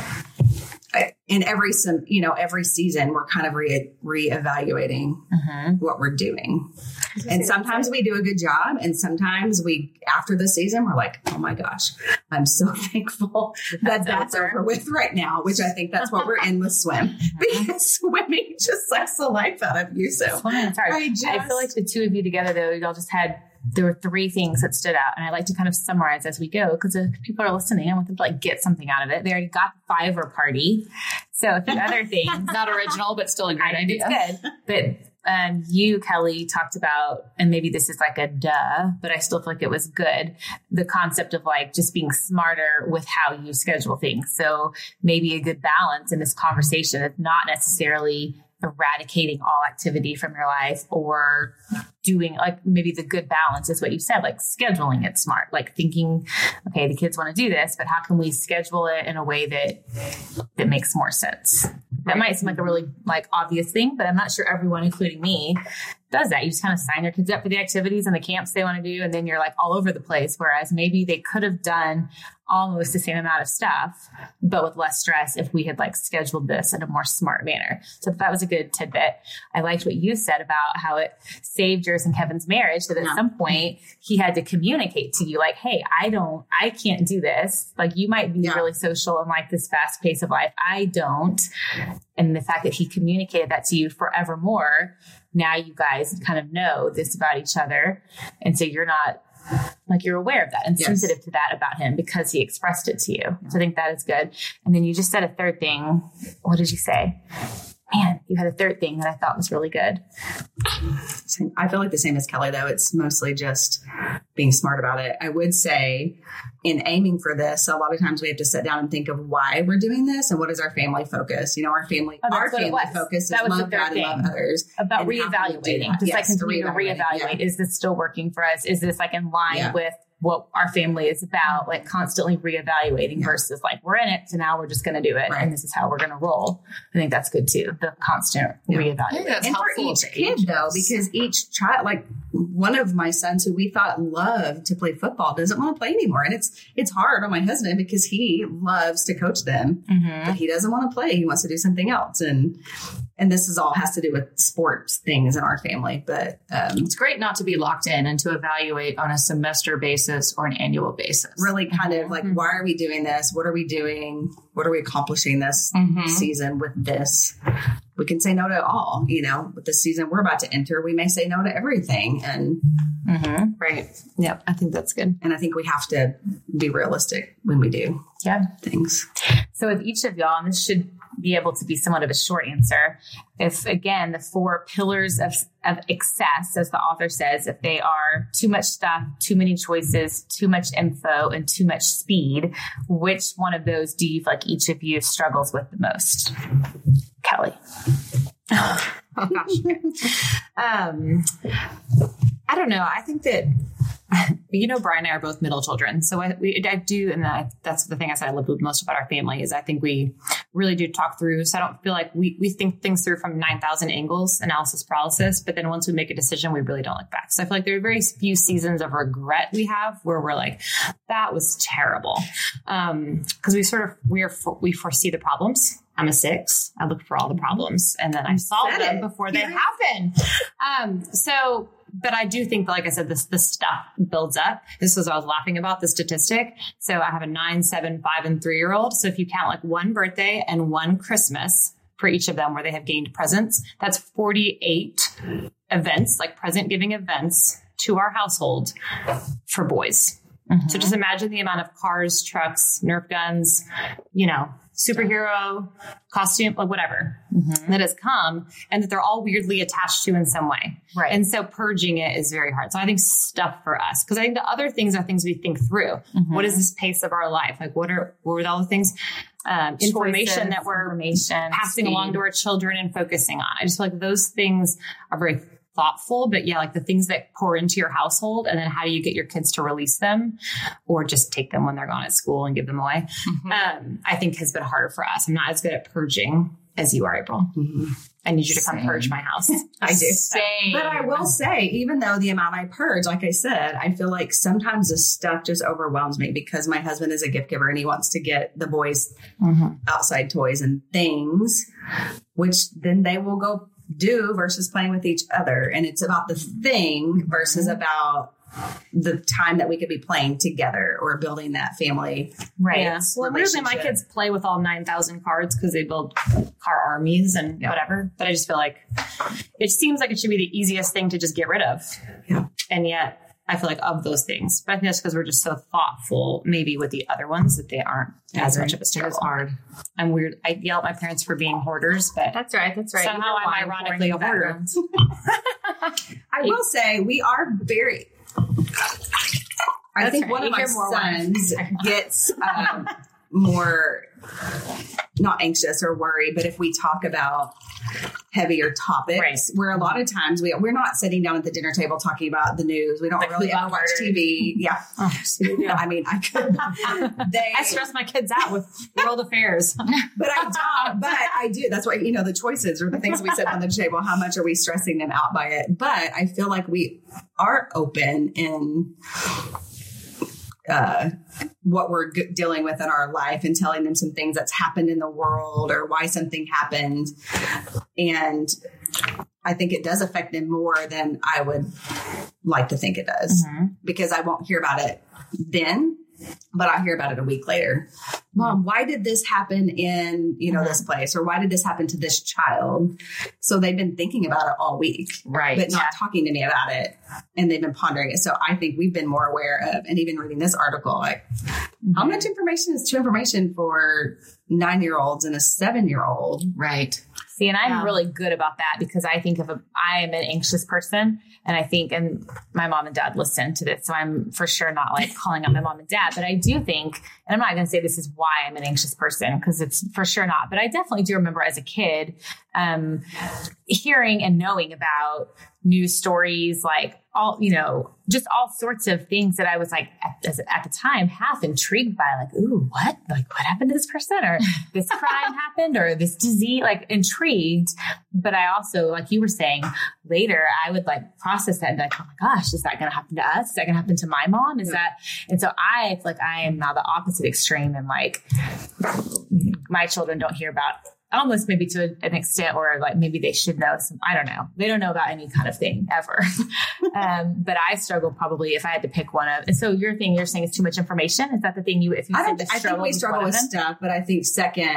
in every season, we're kind of reevaluating what we're doing. And sometimes we do a good job. And sometimes after the season, we're like, oh my gosh, I'm so thankful that that's over with right now, which I think that's what we're in with swim. Because swimming just sucks the life out of you. So it's hard. I feel like the 2 of you together, though, y'all just there were 3 things that stood out. And I like to kind of summarize as we go because if people are listening, I want them to like get something out of it. They already got the Fiverr party. So the other things, not original, but still a great idea. It's good. But you, Kelly, talked about, and maybe this is like a duh, but I still feel like it was good. The concept of like just being smarter with how you schedule things. So maybe a good balance in this conversation is not necessarily eradicating all activity from your life or doing like maybe the good balance is what you said, like scheduling it smart, like thinking, okay, the kids want to do this, but how can we schedule it in a way that makes more sense? That might seem like a really like obvious thing, but I'm not sure everyone, including me, does that. You just kind of sign your kids up for the activities and the camps they want to do. And then you're like all over the place. Whereas maybe they could have done almost the same amount of stuff, but with less stress if we had like scheduled this in a more smart manner. So that was a good tidbit. I liked what you said about how it saved yours and Kevin's marriage, that at some point he had to communicate to you like, hey, I can't do this. Like you might be really social and like this fast pace of life. I don't. And the fact that he communicated that to you forevermore, now you guys kind of know this about each other. And so you're not like, you're aware of that and sensitive to that about him because he expressed it to you. So I think that is good. And then you just said a third thing. What did you say? Man, you had a third thing that I thought was really good. I feel like the same as Kelly, though. It's mostly just being smart about it. I would say in aiming for this, a lot of times we have to sit down and think of why we're doing this and what is our family focus. Our family focus is love God and love others. About reevaluating. Just like continue to reevaluate. Yeah. Is this still working for us? Is this like in line with what our family is about, like constantly reevaluating versus like we're in it, so now we're just going to do it, and this is how we're going to roll. I think that's good too. The constant reevaluating. That's and for each kid though, because each child, like one of my sons who we thought loved to play football doesn't want to play anymore, and it's hard on my husband because he loves to coach them, but he doesn't want to play. He wants to do something else, and this is all has to do with sports things in our family. But it's great not to be locked in and to evaluate on a semester basis or an annual basis. Really kind of like, why are we doing this? What are we doing? What are we accomplishing this season with this? We can say no to all, with the season we're about to enter, we may say no to everything. And right. Yep. I think that's good. And I think we have to be realistic when we do things. So with each of y'all, and this should be able to be somewhat of a short answer. If again, the 4 pillars of excess, as the author says, if they are too much stuff, too many choices, too much info, and too much speed, which one of those do you feel like each of you struggles with the most? Kelly. Oh gosh. I don't know. I think that, Brian and I are both middle children. So I do, and that's the thing I said I love most about our family is I think we really do talk through. So I don't feel like we think things through from 9,000 angles, analysis paralysis. But then once we make a decision, we really don't look back. So I feel like there are very few seasons of regret we have where we're like, that was terrible. Because we foresee the problems. I'm a 6. I look for all the problems and then I solve them before they happen. But I do think, like I said, this stuff builds up. This was what I was laughing about, the statistic. So I have a 9, 7, 5, and 3-year-old. So if you count like one birthday and one Christmas for each of them where they have gained presents, that's 48 events, like present giving events to our household for boys. Mm-hmm. So just imagine the amount of cars, trucks, Nerf guns, superhero costume, like whatever that has come, and that they're all weirdly attached to in some way. Right. And so purging it is very hard. So I think stuff for us, because I think the other things are things we think through. Mm-hmm. What is this pace of our life? Like what are all the things, information that we're passing along to our children and focusing on. I just feel like those things are very thoughtful, but like the things that pour into your household, and then how do you get your kids to release them or just take them when they're gone at school and give them away? Mm-hmm. I think has been harder for us. I'm not as good at purging as you are, April. Mm-hmm. I need you to come purge my house. I do. Same. But I will say, even though the amount I purge, like I said, I feel like sometimes this stuff just overwhelms me because my husband is a gift giver and he wants to get the boys outside toys and things, which then they will go do versus playing with each other. And it's about the thing versus about the time that we could be playing together or building that family. Right. Yeah. Well, usually my kids play with all 9,000 cards because they build car armies and whatever. But I just feel like it seems like it should be the easiest thing to just get rid of. Yeah. And yet I feel like of those things, but I think that's because we're just so thoughtful, maybe with the other ones, that they aren't as much of a struggle. It's hard. I'm weird. I yell at my parents for being hoarders, but that's right. Somehow I'm ironically a hoarder. I will say we are very, I think one of my sons gets more not anxious or worried, but if we talk about heavier topics, where a lot of times we're not sitting down at the dinner table talking about the news. We don't really ever watch TV. Yeah. I mean, I could. I stress my kids out with world affairs. But I do. That's why, the choices or the things we set on the table, how much are we stressing them out by it? But I feel like we are open in what we're dealing with in our life and telling them some things that's happened in the world or why something happened. And I think it does affect them more than I would like to think it does, because I won't hear about it then, but I'll hear about it a week later. Mom, why did this happen in, this place? Or why did this happen to this child? So they've been thinking about it all week, but not talking to me about it. And they've been pondering it. So I think we've been more aware of, and even reading this article, like how much information is too information for 9-year-olds and a 7-year-old? Right. See, and I'm really good about that because I think I am an anxious person, and my mom and dad listen to this. So I'm for sure not like calling out my mom and dad, but I do think, and I'm not going to say this is why I'm an anxious person because it's for sure not, but I definitely do remember as a kid, hearing and knowing about news stories, like just all sorts of things that I was like at the time half intrigued by, like, ooh, what happened to this person, or this crime happened, or this disease, like intrigued. But I also, like you were saying later, I would like process that and be like, oh my gosh, is that going to happen to us? Is that going to happen to my mom? And so I feel like I am now the opposite extreme, and like my children don't hear about almost maybe to an extent, or like maybe they should know some, I don't know. They don't know about any kind of thing ever. But I struggle probably if I had to pick one of, and so you're saying it's too much information. Is that the thing I think we struggle with stuff, but I think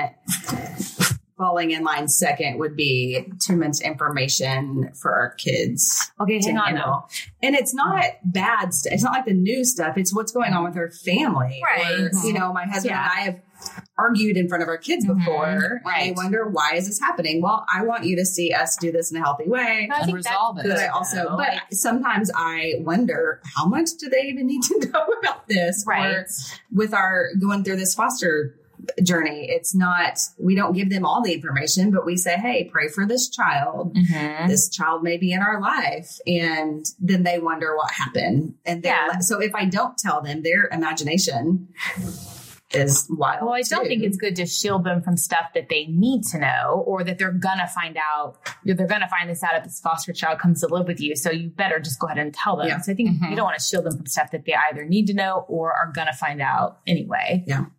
falling in line second would be too much information for our kids. Okay, hang on though. And it's not bad. It's not like the news stuff. It's what's going on with our family. Right. Or, my husband and I have argued in front of our kids before. Right. And they wonder, why is this happening? Well, I want you to see us do this in a healthy way and resolve it. But sometimes I wonder, how much do they even need to know about this? Right. Or with our going through this foster journey, it's not, we don't give them all the information, but we say, hey, pray for this child. This child may be in our life. And then they wonder what happened. And so if I don't tell them, their imagination is wild. Well, I don't think it's good to shield them from stuff that they need to know, or that they're going to find out. They're going to find this out if this foster child comes to live with you. So you better just go ahead and tell them. Yeah. So I think you don't want to shield them from stuff that they either need to know or are going to find out anyway. Yeah.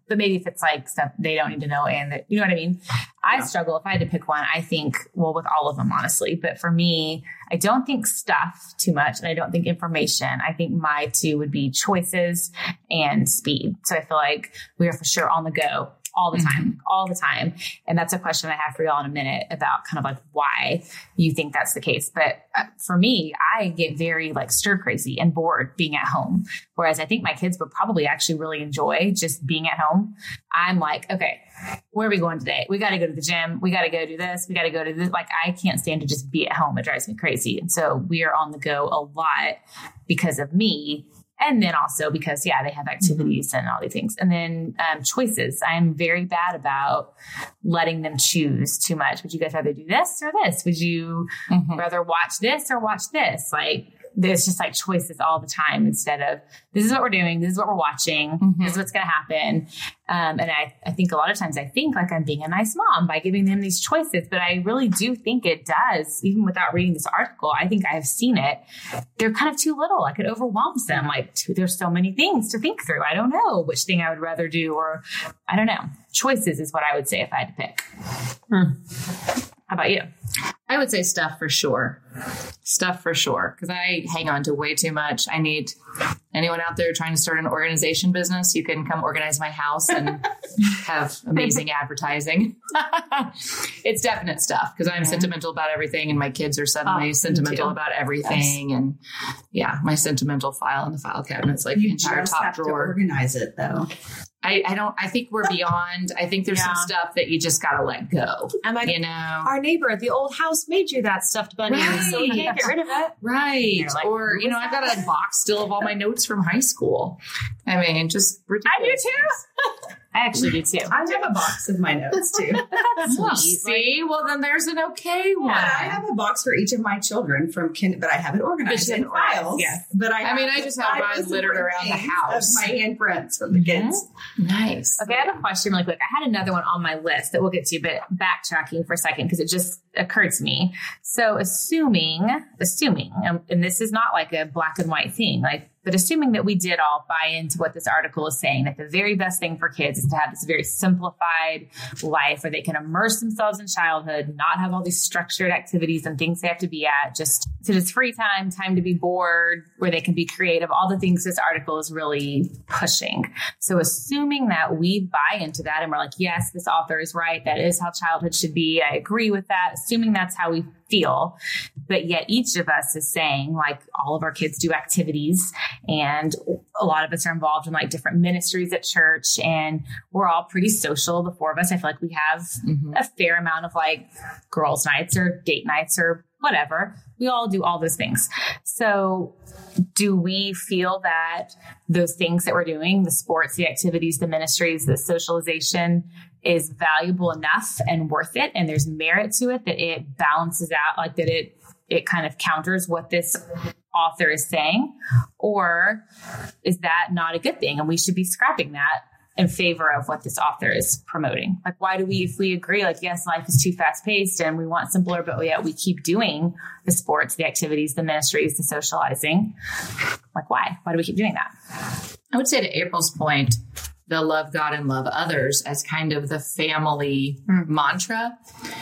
but maybe if it's like stuff they don't need to know and that, you know what I mean? I struggle if I had to pick one, I think, well, with all of them, honestly, but for me, I don't think stuff too much. And I don't think information. I think my two would be choices and speed. So I feel like we are for sure on the go all the time. And that's a question I have for y'all in a minute about kind of like why you think that's the case. But for me, I get very like stir crazy and bored being at home. Whereas I think my kids would probably actually really enjoy just being at home. I'm like, okay, where are we going today? We got to go to the gym. We got to go do this. We got to go to this. Like, I can't stand to just be at home. It drives me crazy. And so we are on the go a lot because of me. And then also because, they have activities and all these things. And then choices. I'm very bad about letting them choose too much. Would you guys rather do this or this? Would you rather watch this or watch this? Like, there's just like choices all the time instead of this is what we're doing. This is what we're watching. This is what's going to happen. And I think a lot of times I think like I'm being a nice mom by giving them these choices, but I really do think it does, even without reading this article. I think I've seen it. They're kind of too little. Like it overwhelms them. Like there's so many things to think through. I don't know which thing I would rather do, or I don't know. Choices is what I would say if I had to pick. How about you? I would say stuff for sure. Stuff for sure. Because I hang on to way too much. I need anyone out there trying to start an organization business. You can come organize my house and have amazing advertising. It's definite stuff because I'm sentimental about everything. And my kids are suddenly sentimental about everything. Yes. And my sentimental file in the file cabinet's like the entire top drawer. To organize it though. I think we're beyond. I think there's some stuff that you just got to let go. And like, our neighbor at the old house made you that stuffed bunny. Right. So you can't get rid of it. Right. Like, or, I've got a box still of all my notes from high school. I mean, just ridiculous. I do too. I actually do too. I have a box of my notes too. Well, see, well then there's an okay one. I have a box for each of my children from but I have it organized in files. Yes. But I just have mine littered around the house. Of my handprints from the kids. Nice. Okay, I have a question really quick. I had another one on my list that we'll get to, but backtracking for a second because it just occurred to me. So assuming, and this is not like a black and white thing, but assuming that we did all buy into what this article is saying, that the very best thing for kids is to have this very simplified life where they can immerse themselves in childhood, not have all these structured activities and things they have to be at, just free time to be bored, where they can be creative, all the things this article is really pushing. So assuming that we buy into that and we're like, yes, this author is right. That is how childhood should be. I agree with that. Assuming that's how we feel, but yet each of us is saying like all of our kids do activities and a lot of us are involved in like different ministries at church and we're all pretty social. The four of us, I feel like we have a fair amount of like girls' nights or date nights or whatever. We all do all those things. So do we feel that those things that we're doing, the sports, the activities, the ministries, the socialization is valuable enough and worth it? And there's merit to it that it balances out, like that it kind of counters what this author is saying? Or is that not a good thing? And we should be scrapping that in favor of what this author is promoting. Like, why do if we agree, like, yes, life is too fast paced and we want simpler, but yet we keep doing the sports, the activities, the ministries, the socializing. Like, why do we keep doing that? I would say to April's point, the love God and love others as kind of the family mantra.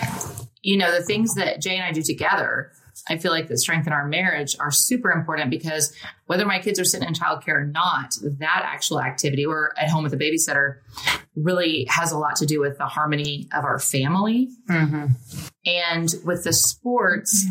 The things that Jay and I do together, I feel like that strengthen our marriage are super important because whether my kids are sitting in childcare or not, that actual activity or at home with a babysitter really has a lot to do with the harmony of our family. And with the sports,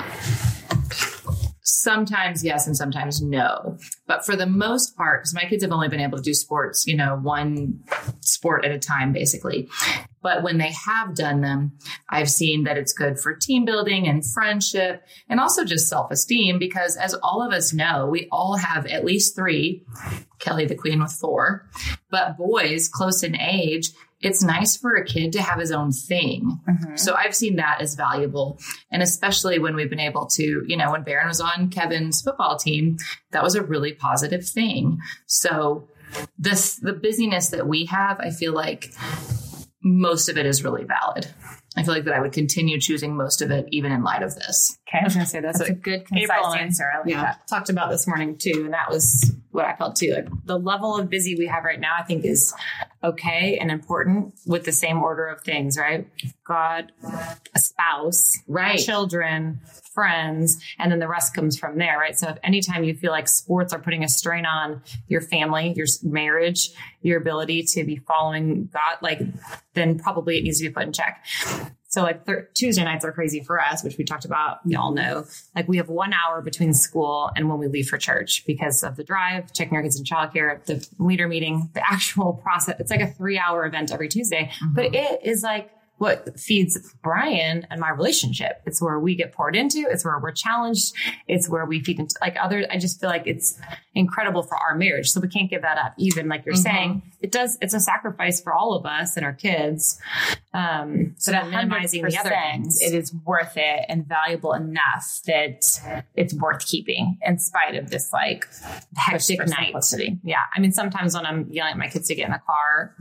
sometimes yes and sometimes no. But for the most part, because my kids have only been able to do sports, one sport at a time, basically. But when they have done them, I've seen that it's good for team building and friendship and also just self-esteem, because as all of us know, we all have at least 3, Kelly the Queen with 4, but boys close in age, it's nice for a kid to have his own thing. So I've seen that as valuable. And especially when we've been able to, when Barron was on Kevin's football team, that was a really positive thing. So the busyness that we have, I feel like most of it is really valid. I feel like that I would continue choosing most of it, even in light of this. Okay. I was going to say that's a good, concise answer. I like that. Talked about this morning too. And that was what I felt too. Like the level of busy we have right now, I think is okay and important with the same order of things, right? God, a spouse, Right. children, friends, and then the rest comes from there, right? So if anytime you feel like sports are putting a strain on your family, your marriage, your ability to be following God, like, then probably it needs to be put in check. So like Tuesday nights are crazy for us, which we talked about. Y'all know, like we have 1 hour between school and when we leave for church because of the drive, checking our kids in childcare, the leader meeting, the actual process. It's like a 3-hour event every Tuesday, but it is like what feeds Brian and my relationship. It's where we get poured into. It's where we're challenged. It's where we feed into like others. I just feel like it's incredible for our marriage. So we can't give that up. Even like you're saying, it's a sacrifice for all of us and our kids. So that minimizing the other things, it is worth it and valuable enough that it's worth keeping in spite of this like hectic for night. simplicity. Yeah. I mean, sometimes when I'm yelling at my kids to get in the car,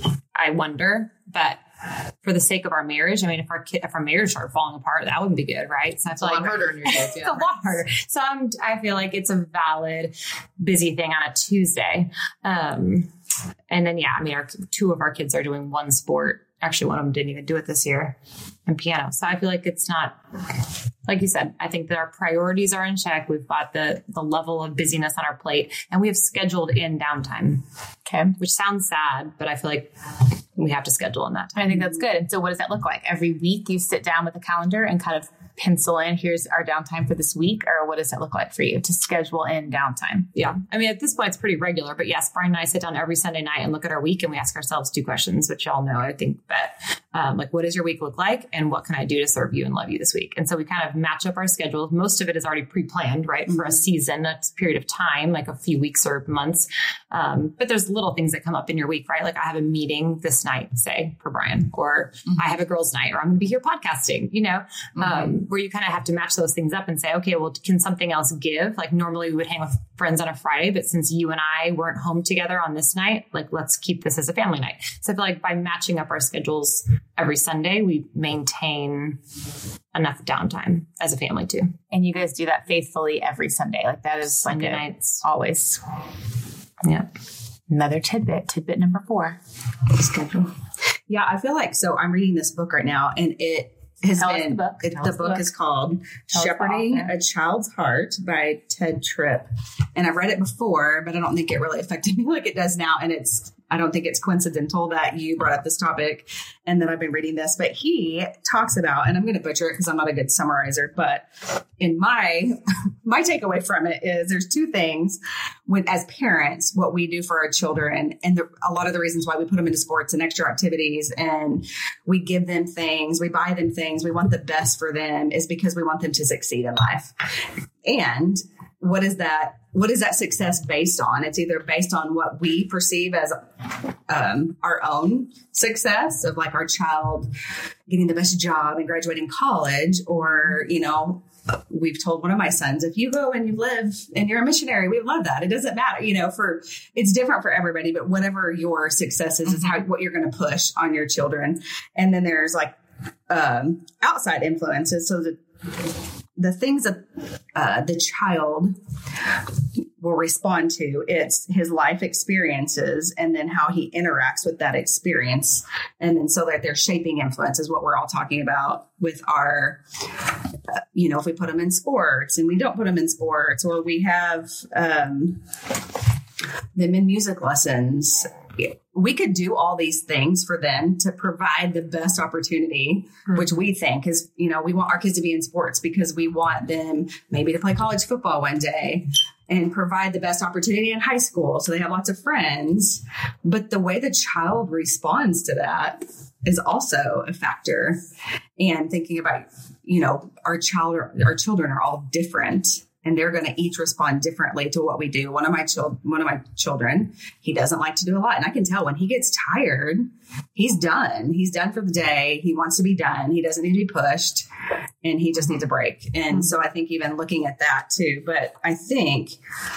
I wonder, but for the sake of our marriage, I mean, if our marriage started falling apart, that wouldn't be good, right? So I feel It's a lot harder on your kids. it's a lot harder. So I feel like it's a valid, busy thing on a Tuesday. And then, yeah, I mean, two of our kids are doing one sport. Actually, one of them didn't even do it this year, and piano. So I feel like it's not, like you said, I think that our priorities are in check. We've got the level of busyness on our plate, and we have scheduled in downtime. Okay. Which sounds sad, but I feel like we have to schedule in that time. I think that's good. And so what does that look like? Every week you sit down with a calendar and kind of pencil in, here's our downtime for this week, or what does that look like for you to schedule in downtime? Yeah. I mean, at this point, it's pretty regular, but yes, Brian and I sit down every Sunday night and look at our week and we ask ourselves 2 questions, which y'all know, I think, that like, what does your week look like? And what can I do to serve you and love you this week? And so we kind of match up our schedules. Most of it is already pre-planned, right? For a season, a period of time, like a few weeks or months. But there's little things that come up in your week, right? Like I have a meeting this night, say for Brian, or I have a girls' night, or I'm going to be here podcasting, you know, where you kind of have to match those things up and say, okay, well, can something else give? Like normally we would hang with friends on a Friday, but since you and I weren't home together on this night, like let's keep this as a family night. So I feel like by matching up our schedules every Sunday, we maintain enough downtime as a family too. And you guys do that faithfully every Sunday. Like that is Sunday like nights. always. Yeah. Another tidbit number 4. Schedule. Yeah, I feel like, so I'm reading this book right now and it has Tell us been, the book. the Tell us the book book. is called Tell us the Shepherding author. a Child's Heart by Ted Tripp. And I've read it before, but I don't think it really affected me like it does now. And I don't think it's coincidental that you brought up this topic and that I've been reading this, but he talks about, and I'm going to butcher it because I'm not a good summarizer, but in my takeaway from it is there's 2 things when, as parents, what we do for our children and a lot of the reasons why we put them into sports and extra activities and we give them things, we buy them things, we want the best for them is because we want them to succeed in life. And what is that success based on? It's either based on what we perceive as our own success of like our child getting the best job and graduating college, or, you know, we've told one of my sons, if you go and you live and you're a missionary, we love that. It doesn't matter, you know, it's different for everybody, but whatever your success is what you're going to push on your children. And then there's like outside influences. So the things that the child will respond to, it's his life experiences and then how he interacts with that experience. And then so that they're shaping influence is what we're all talking about with our, you know, if we put them in sports and we don't put them in sports, or we have them in music lessons. We could do all these things for them to provide the best opportunity, which we think is, you know, we want our kids to be in sports because we want them maybe to play college football one day and provide the best opportunity in high school so they have lots of friends. But the way the child responds to that is also a factor. And thinking about, you know, our children are all different. And they're going to each respond differently to what we do. One of my children, he doesn't like to do a lot. And I can tell when he gets tired, he's done. He's done for the day. He wants to be done. He doesn't need to be pushed and he just needs a break. And so I think even looking at that too, but I think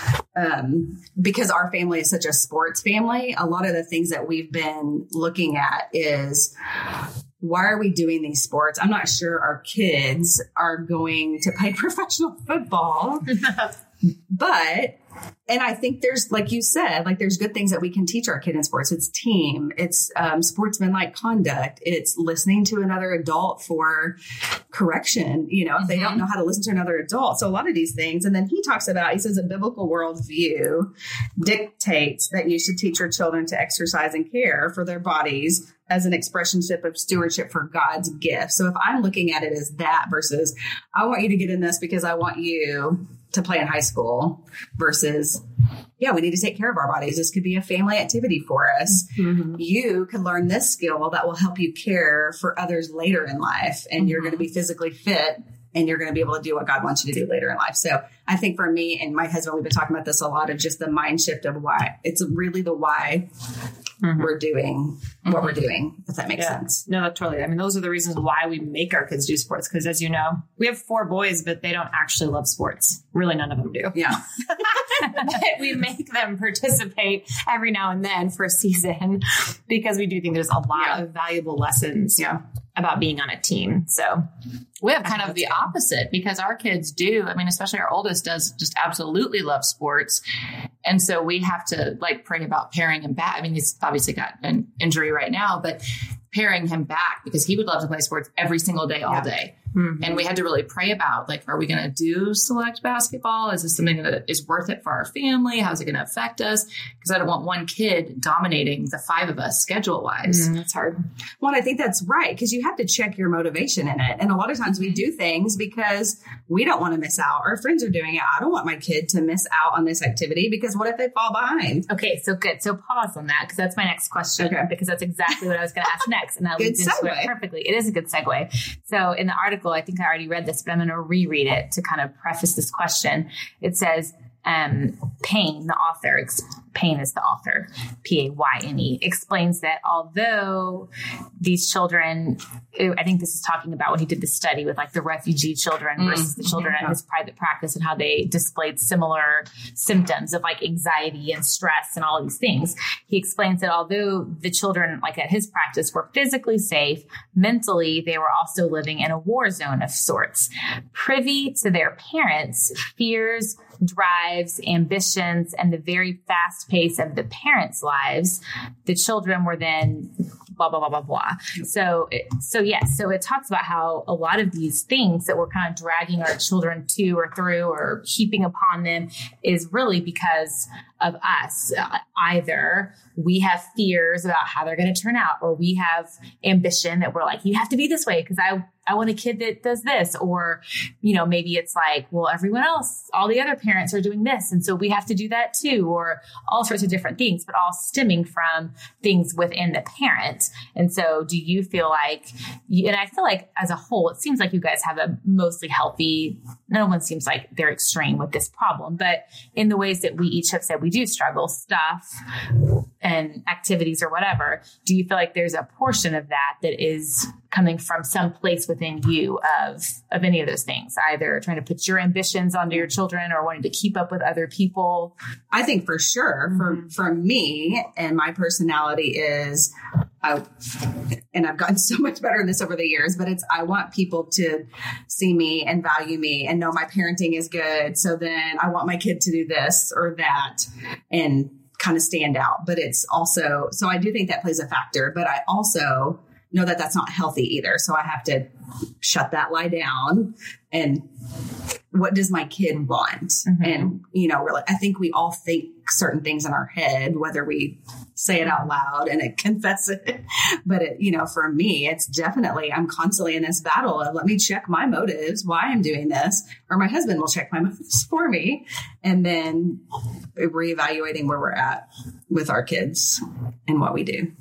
because our family is such a sports family, a lot of the things that we've been looking at is, why are we doing these sports? I'm not sure our kids are going to play professional football, but And I think there's, like you said, like there's good things that we can teach our kid in sports. It's team, it's sportsmanlike conduct. It's listening to another adult for correction, you know, if they don't know how to listen to another adult. So a lot of these things. And then he says a biblical worldview dictates that you should teach your children to exercise and care for their bodies as an expressionship of stewardship for God's gift. So if I'm looking at it as that versus I want you to get in this because I want you to play in high school versus, yeah, we need to take care of our bodies. This could be a family activity for us. You can learn this skill that will help you care for others later in life. And you're going to be physically fit and you're going to be able to do what God wants you to do later in life. So I think for me and my husband, we've been talking about this a lot of just the mind shift of why. It's really the why we're doing what we're doing, if that makes sense. No, totally. I mean, those are the reasons why we make our kids do sports. Because as you know, we have 4 boys, but they don't actually love sports. Really, none of them do. Yeah. But we make them participate every now and then for a season because we do think there's a lot of valuable lessons about being on a team. So we have kind of the opposite because our kids do. I mean, especially our oldest does just absolutely love sports. And so we have to like pray about pairing him back. I mean, he's obviously got an injury right now, but pairing him back because he would love to play sports every single day, all day. And we had to really pray about, like, are we going to do select basketball? Is this something that is worth it for our family? How's it going to affect us? Because I don't want one kid dominating the 5 of us schedule wise. That's hard. Well, I think that's right. Because you have to check your motivation in it. And a lot of times we do things because we don't want to miss out. Our friends are doing it. I don't want my kid to miss out on this activity because what if they fall behind? Okay, so good. So pause on that because that's my next question because that's exactly what I was going to ask next. And that leads into it perfectly. It is a good segue. So in the article, I think I already read this, but I'm going to reread it to kind of preface this question. It says, Payne, the author, Payne is the author, Payne, explains that although these children, I think this is talking about when he did the study with like the refugee children versus the children at his private practice and how they displayed similar symptoms of like anxiety and stress and all of these things. He explains that although the children like at his practice were physically safe, mentally, they were also living in a war zone of sorts, privy to their parents' fears, drives, ambitions, and the very fast pace of the parents' lives. The children were then blah, blah, blah, blah, blah. So it talks about how a lot of these things that we're kind of dragging our children to or through or heaping upon them is really because of us. Either we have fears about how they're going to turn out, or we have ambition that we're like, you have to be this way because I want a kid that does this. Or, you know, maybe it's like, well, everyone else, all the other parents are doing this. And so we have to do that too, or all sorts of different things, but all stemming from things within the parent. And so do you feel like, and I feel like as a whole, it seems like you guys have a mostly healthy, no one seems like they're extreme with this problem, but in the ways that we each have said we do struggle, stuff and activities or whatever, do you feel like there's a portion of that is coming from some place within you of any of those things, either trying to put your ambitions onto your children or wanting to keep up with other people? I think for sure for me and my personality is, and I've gotten so much better in this over the years, but I want people to see me and value me and know my parenting is good. So then I want my kid to do this or that and kind of stand out. But it's also, so I do think that plays a factor, but I also know that that's not healthy either. So I have to shut that lie down and what does my kid want? And, you know, really, I think we all think certain things in our head, whether we say it out loud and confess it. But, it, you know, for me, it's definitely, I'm constantly in this battle of let me check my motives, why I'm doing this, or my husband will check my motives for me. And then reevaluating where we're at with our kids and what we do.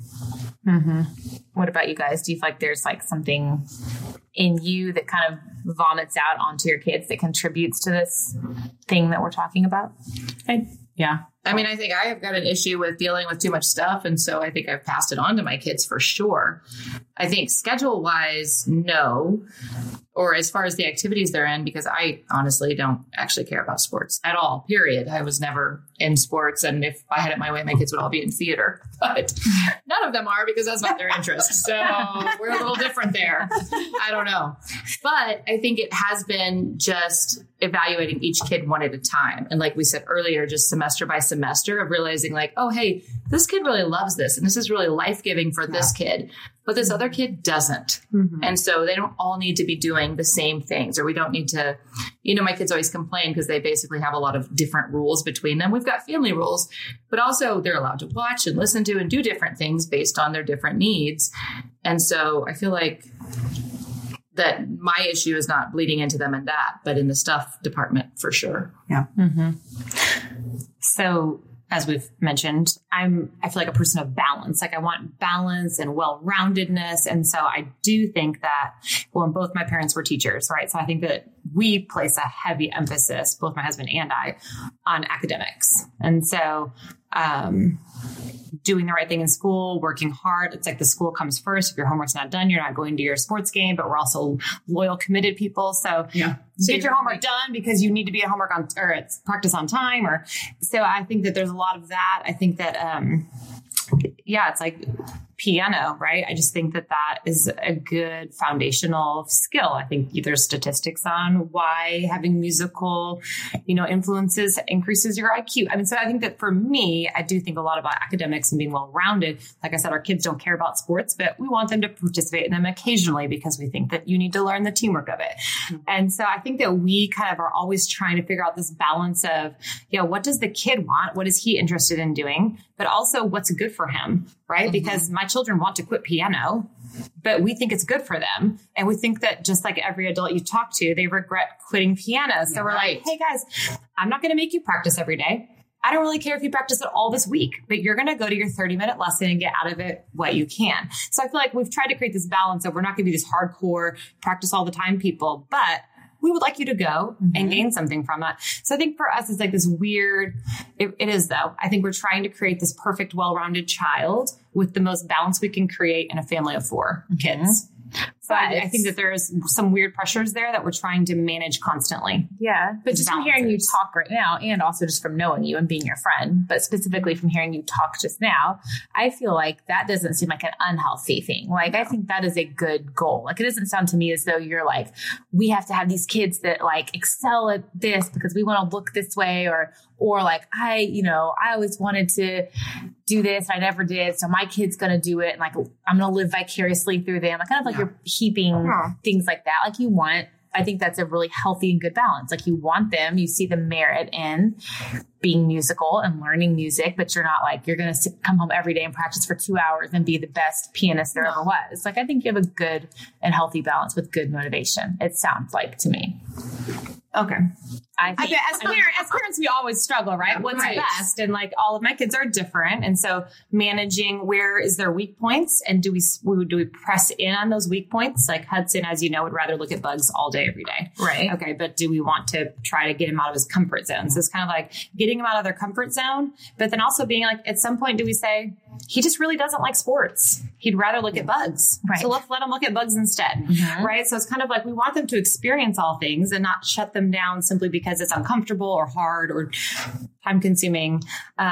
What about you guys? Do you feel like there's like something in you that kind of vomits out onto your kids that contributes to this thing that we're talking about? Yeah. I mean, I think I have got an issue with dealing with too much stuff. And so I think I've passed it on to my kids for sure. I think schedule wise, no. or as far as the activities they're in, because I honestly don't actually care about sports at all, period. I was never in sports. And if I had it my way, my kids would all be in theater, but none of them are because that's not their interest. So we're a little different there. I don't know. But I think it has been just evaluating each kid one at a time. And like we said earlier, just semester by semester of realizing like, oh, hey, this kid really loves this. And this is really life-giving for this kid, but this other kid doesn't. Mm-hmm. And so they don't all need to be doing the same things, or we don't need to, my kids always complain because they basically have a lot of different rules between them. We've got family rules, but also they're allowed to watch and listen to and do different things based on their different needs. And so I feel like that my issue is not bleeding into them in that, but in the stuff department for sure. Yeah. Mm-hmm. So as we've mentioned, I feel like a person of balance. Like I want balance and well-roundedness. And so I do think that, both my parents were teachers, right? So I think that we place a heavy emphasis, both my husband and I, on academics. And so, doing the right thing in school, working hard. It's like the school comes first. If your homework's not done, you're not going to your sports game, but we're also loyal, committed people. So get your homework done because you need to be at homework on, or it's practice on time. So I think that there's a lot of that. I think that, it's like piano, right? I just think that is a good foundational skill. I think there's statistics on why having musical, influences increases your IQ. I mean, so I think that for me, I do think a lot about academics and being well-rounded. Like I said, our kids don't care about sports, but we want them to participate in them occasionally because we think that you need to learn the teamwork of it. Mm-hmm. And so I think that we kind of are always trying to figure out this balance of, what does the kid want? What is he interested in doing? But also what's good for him, right? Mm-hmm. Because my children want to quit piano, but we think it's good for them. And we think that just like every adult you talk to, they regret quitting piano. So we're like, hey guys, I'm not going to make you practice every day. I don't really care if you practice it all this week, but you're going to go to your 30-minute lesson and get out of it what you can. So I feel like we've tried to create this balance of we're not going to be these hardcore practice all the time people, but we would like you to go and gain something from it. So I think for us, it's like this weird, it is though. I think we're trying to create this perfect, well-rounded child with the most balance we can create in a family of 4 kids. So I think that there's some weird pressures there that we're trying to manage constantly. Yeah. But just from hearing you talk right now, and also just from knowing you and being your friend, but specifically from hearing you talk just now, I feel like that doesn't seem like an unhealthy thing. Like, I think that is a good goal. Like, it doesn't sound to me as though you're like, we have to have these kids that like excel at this because we want to look this way, or like, I always wanted to do this. I never did. So my kid's going to do it. And like, I'm going to live vicariously through them. Like, kind of like you're heaping things like that. Like I think that's a really healthy and good balance. Like, you want them, you see the merit in being musical and learning music, but you're not like, you're going to come home every day and practice for 2 hours and be the best pianist there ever was. Like, I think you have a good and healthy balance with good motivation. It sounds like to me. Okay. I think, as parents, we always struggle, right? Yeah, what's best? And like, all of my kids are different. And so managing where is their weak points, and do we press in on those weak points? Like Hudson, as you know, would rather look at bugs all day, every day. Right. Okay. But do we want to try to get him out of his comfort zone? So it's kind of like getting him out of their comfort zone, but then also being like, at some point, do we say, he just really doesn't like sports. He'd rather look at bugs. Right. So let's let him look at bugs instead. Mm-hmm. Right. So it's kind of like, we want them to experience all things and not shut them down simply because it's uncomfortable or hard or time consuming.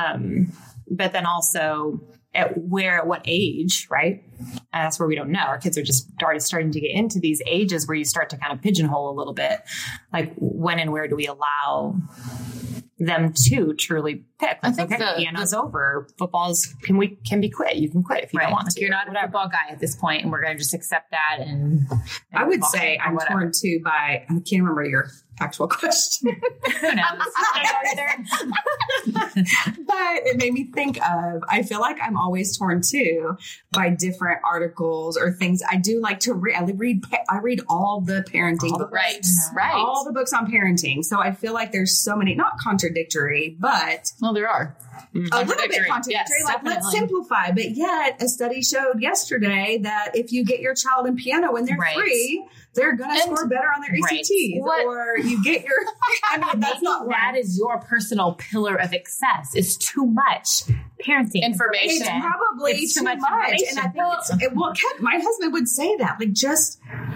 But then also at what age, right? And that's where we don't know. Our kids are just already starting to get into these ages where you start to kind of pigeonhole a little bit. Like, when and where do we allow them to truly pick? I think piano's over. Football's can be quit. You can quit if you don't want to. You're not a football guy at this point, and we're going to just accept that. And I would say I'm torn too by, I can't remember your actual question. Who knows? But it made me think of, I feel like I'm always torn too by different articles or things. I do like to read. I read all the parenting books. Right. All the books on parenting. So I feel like there's so many, not contradictory, but there are. A little bit contradictory. Yes, like, let's simplify. But yet, a study showed yesterday that if you get your child in piano when they're 3, they're going to score better on their ACTs. Or you get your, that's not that is your personal pillar of success. It's too much parenting information. It's probably too much. And I think my husband would say that, like, just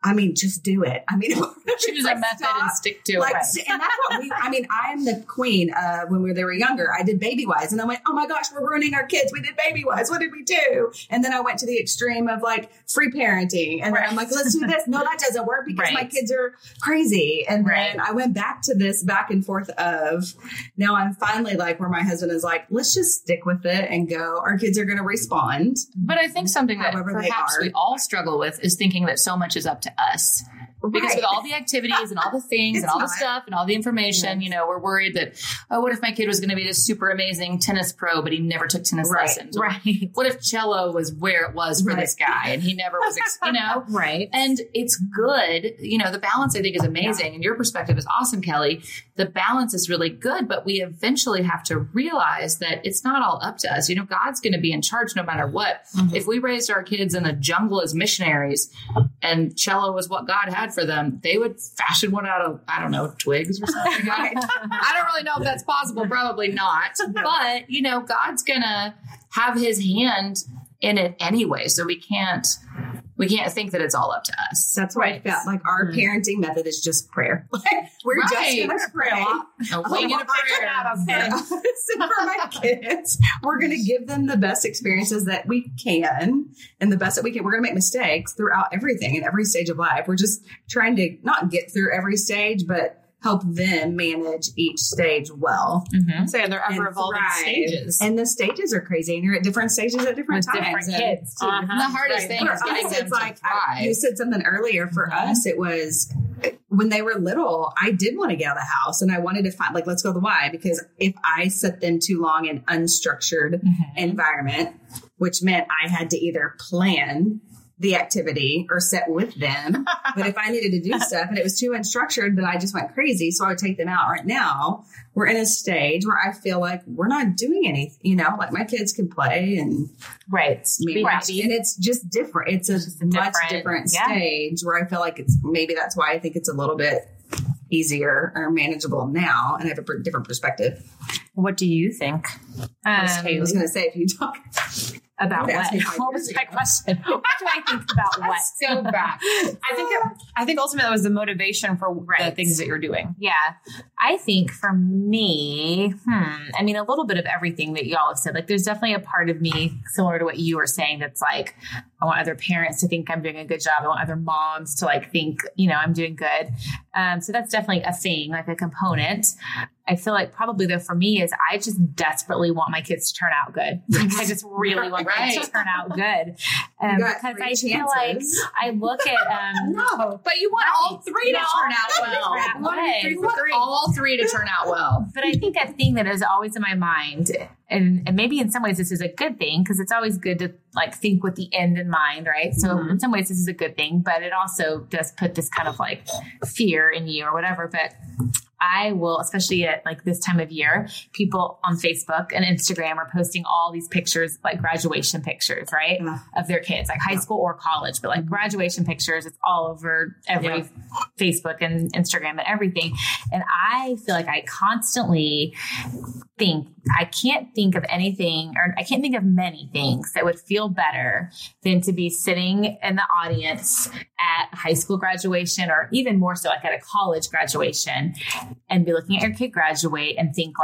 just do it. Choose a method and stick to it. Like, and that's what I'm the queen of when they were younger. I did Baby Wise and I went, oh my gosh, we're ruining our kids. We did Baby Wise. What did we do? And then I went to the extreme of like free parenting. And then I'm like, let's do this. No, that doesn't work because my kids are crazy. And then I went back to this back and forth of now I'm finally like where my husband is like, let's just stick with it and go. Our kids are going to respond. But I think something that perhaps we all struggle with is thinking that so much is up to us. Because with all the activities and all the things and all the stuff and all the information, we're worried that, what if my kid was going to be this super amazing tennis pro, but he never took tennis lessons? Right. What if cello was where it was for this guy and he never was, Right. And it's good. The balance I think is amazing. Yeah. And your perspective is awesome, Kelly. The balance is really good, but we eventually have to realize that it's not all up to us. God's going to be in charge no matter what. Mm-hmm. If we raised our kids in the jungle as missionaries and cello was what God had for them, they would fashion one out of, I don't know, twigs or something. I don't really know if that's possible. Probably not. But, God's going to have his hand in it anyway. So we can't think that it's all up to us. That's why I felt like our parenting method is just prayer. Like we're just going to pray a lot. We get a prayer. For my kids, we're going to give them the best experiences that we can and the best that we can. We're going to make mistakes throughout everything in every stage of life. We're just trying to not get through every stage, but help them manage each stage well. Mm-hmm. So they're ever evolving stages. And the stages are crazy. And you're at different stages at different times. Different kids too. The hardest thing is getting them to thrive. You said something earlier. For us, it was when they were little, I did want to get out of the house and I wanted to find let's go to the Y, because if I set them too long in unstructured environment, which meant I had to either plan the activity or sit with them. But if I needed to do stuff and it was too unstructured, then I just went crazy. So I would take them out. Right now, we're in a stage where I feel like we're not doing anything, like my kids can play and and it's just different. It's a much different stage where I feel like maybe that's why I think it's a little bit easier or manageable now. And I have a different perspective. What do you think? I was going to say, if you talk about what was my question? What do I think about what? So bad. I think ultimately that was the motivation for the things that you're doing. Yeah. I think for me, a little bit of everything that y'all have said. Like there's definitely a part of me similar to what you were saying that's like, I want other parents to think I'm doing a good job. I want other moms to think, I'm doing good. So that's definitely a thing, like a component. I feel like probably though for me is I just desperately want my kids to turn out good. I just really want them to turn out good. Because I feel like I look at no, but you want all three to turn out well. You want all three to turn out well. But I think a thing that is always in my mind, and maybe in some ways this is a good thing because it's always good to think with the end in mind, right? So in some ways this is a good thing, but it also does put this kind of fear in you or whatever. But I will, especially at this time of year, people on Facebook and Instagram are posting all these pictures, graduation pictures, right? Of their kids, high school or college, but graduation pictures, it's all over every Facebook and Instagram and everything. And I feel like I constantly I can't think of anything, or I can't think of many things that would feel better than to be sitting in the audience at high school graduation, or even more so at a college graduation, and be looking at your kid graduate and think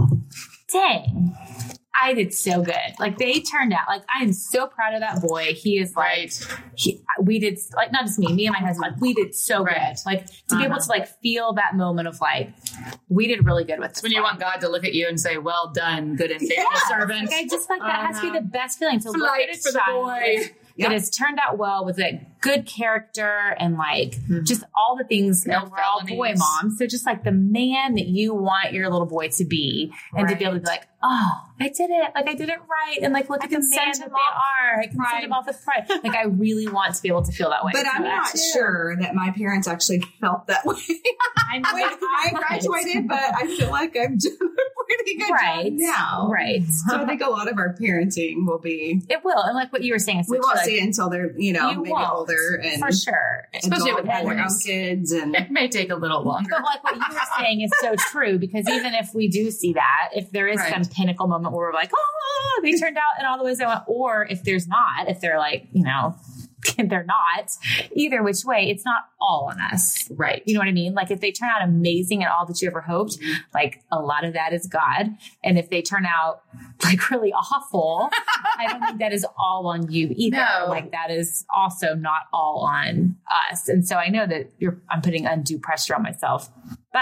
dang, I did so good. They turned out, I am so proud of that boy. He is we did, not just me and my husband, we did so good. To be able to feel that moment of we did really good with this. When you want God to look at you and say, well done, good and faithful servant. I just that has to be the best feeling to look at a child that has turned out well with good character and just all the things. We're all boy moms. So just the man that you want your little boy to be, and to be able to be oh, I did it. I did it right. And look at the man that they are. I can send him off with pride. I really want to be able to feel that way. But I'm not sure that my parents actually felt that way. I graduated, but I feel like I've done a pretty good job now. Right. So I think a lot of our parenting will be. It will. And what you were saying. We won't see it until they're, maybe older. And for sure. Especially with their own kids. And it may take a little longer. But what you were saying is so true, because even if we do see that, if there is some pinnacle moment where we're they turned out in all the ways I want, or if there's not, if they're they're not. Either which way, it's not all on us. Right. You know what I mean? Like if they turn out amazing at all that you ever hoped, like a lot of that is God. And if they turn out like really awful, I don't think that is all on you either. No. Like that is also not all on us. And so I know that I'm putting undue pressure on myself, but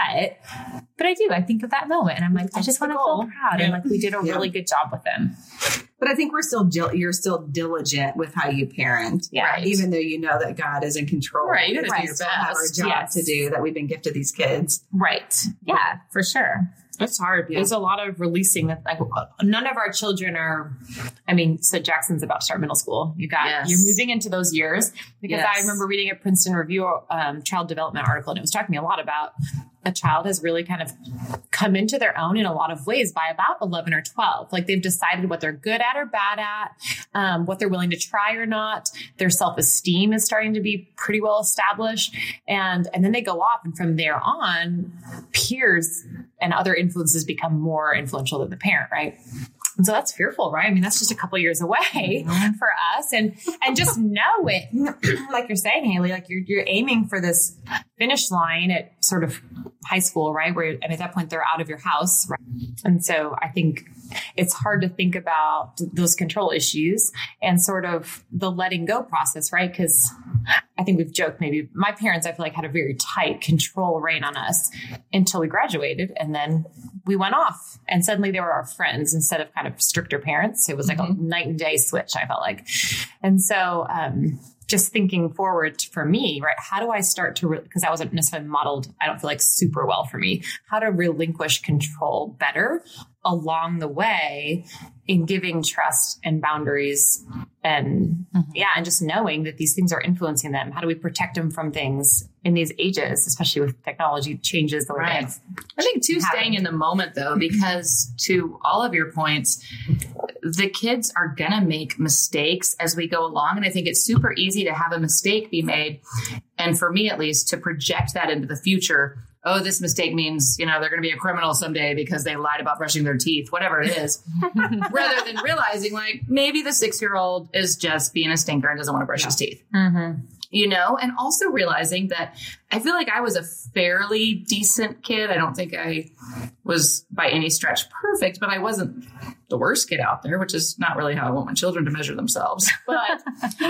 I do. I think of that moment and I'm like, I just want to feel proud. And like we did a really good job with them. But I think you're still diligent with how you parent. Yeah. Right? Even though you know that God is in control. Right. You gotta do your still have our best. job to do that we've been gifted these kids. Right. Yeah, for sure. It's hard. Yeah. There's a lot of releasing that like none of our children are, so Jackson's about to start middle school. You're moving into those years because I remember reading a Princeton Review child development article and it was talking to me a lot about a child has really kind of come into their own in a lot of ways by about 11 or 12. Like they've decided what they're good at or bad at, what they're willing to try or not. Their self-esteem is starting to be pretty well established. And then they go off and from there on, peers and other influences become more influential than the parent, right? And so that's fearful, right? I mean, that's just a couple years away for us. And just know it, like you're saying, Haley, like you're aiming for this finish line at sort of high school, right? And at that point they're out of your house. Right? And so I think it's hard to think about those control issues and sort of the letting go process, right? Because I think we've joked maybe my parents, I feel like had a very tight control rein on us until we graduated. And then we went off and suddenly they were our friends instead of kind of stricter parents. It was like a night and day switch, I felt like. And so, just thinking forward for me, right? How do I start to, because that wasn't necessarily modeled, I don't feel like super well for me, how to relinquish control better along the way in giving trust and boundaries and and just knowing that these things are influencing them. How do we protect them from things in these ages, especially with technology changes the way Right. I think too, staying in the moment though, because to all of your points, the kids are going to make mistakes as we go along. And I think it's super easy to have a mistake be made. And for me, at least, to project that into the future. Oh, this mistake means, they're going to be a criminal someday because they lied about brushing their teeth, whatever it is, rather than realizing like maybe the 6-year-old is just being a stinker and doesn't want to brush his teeth. And also realizing that I feel like I was a fairly decent kid. I don't think I was by any stretch perfect, but I wasn't the worst kid out there, which is not really how I want my children to measure themselves. But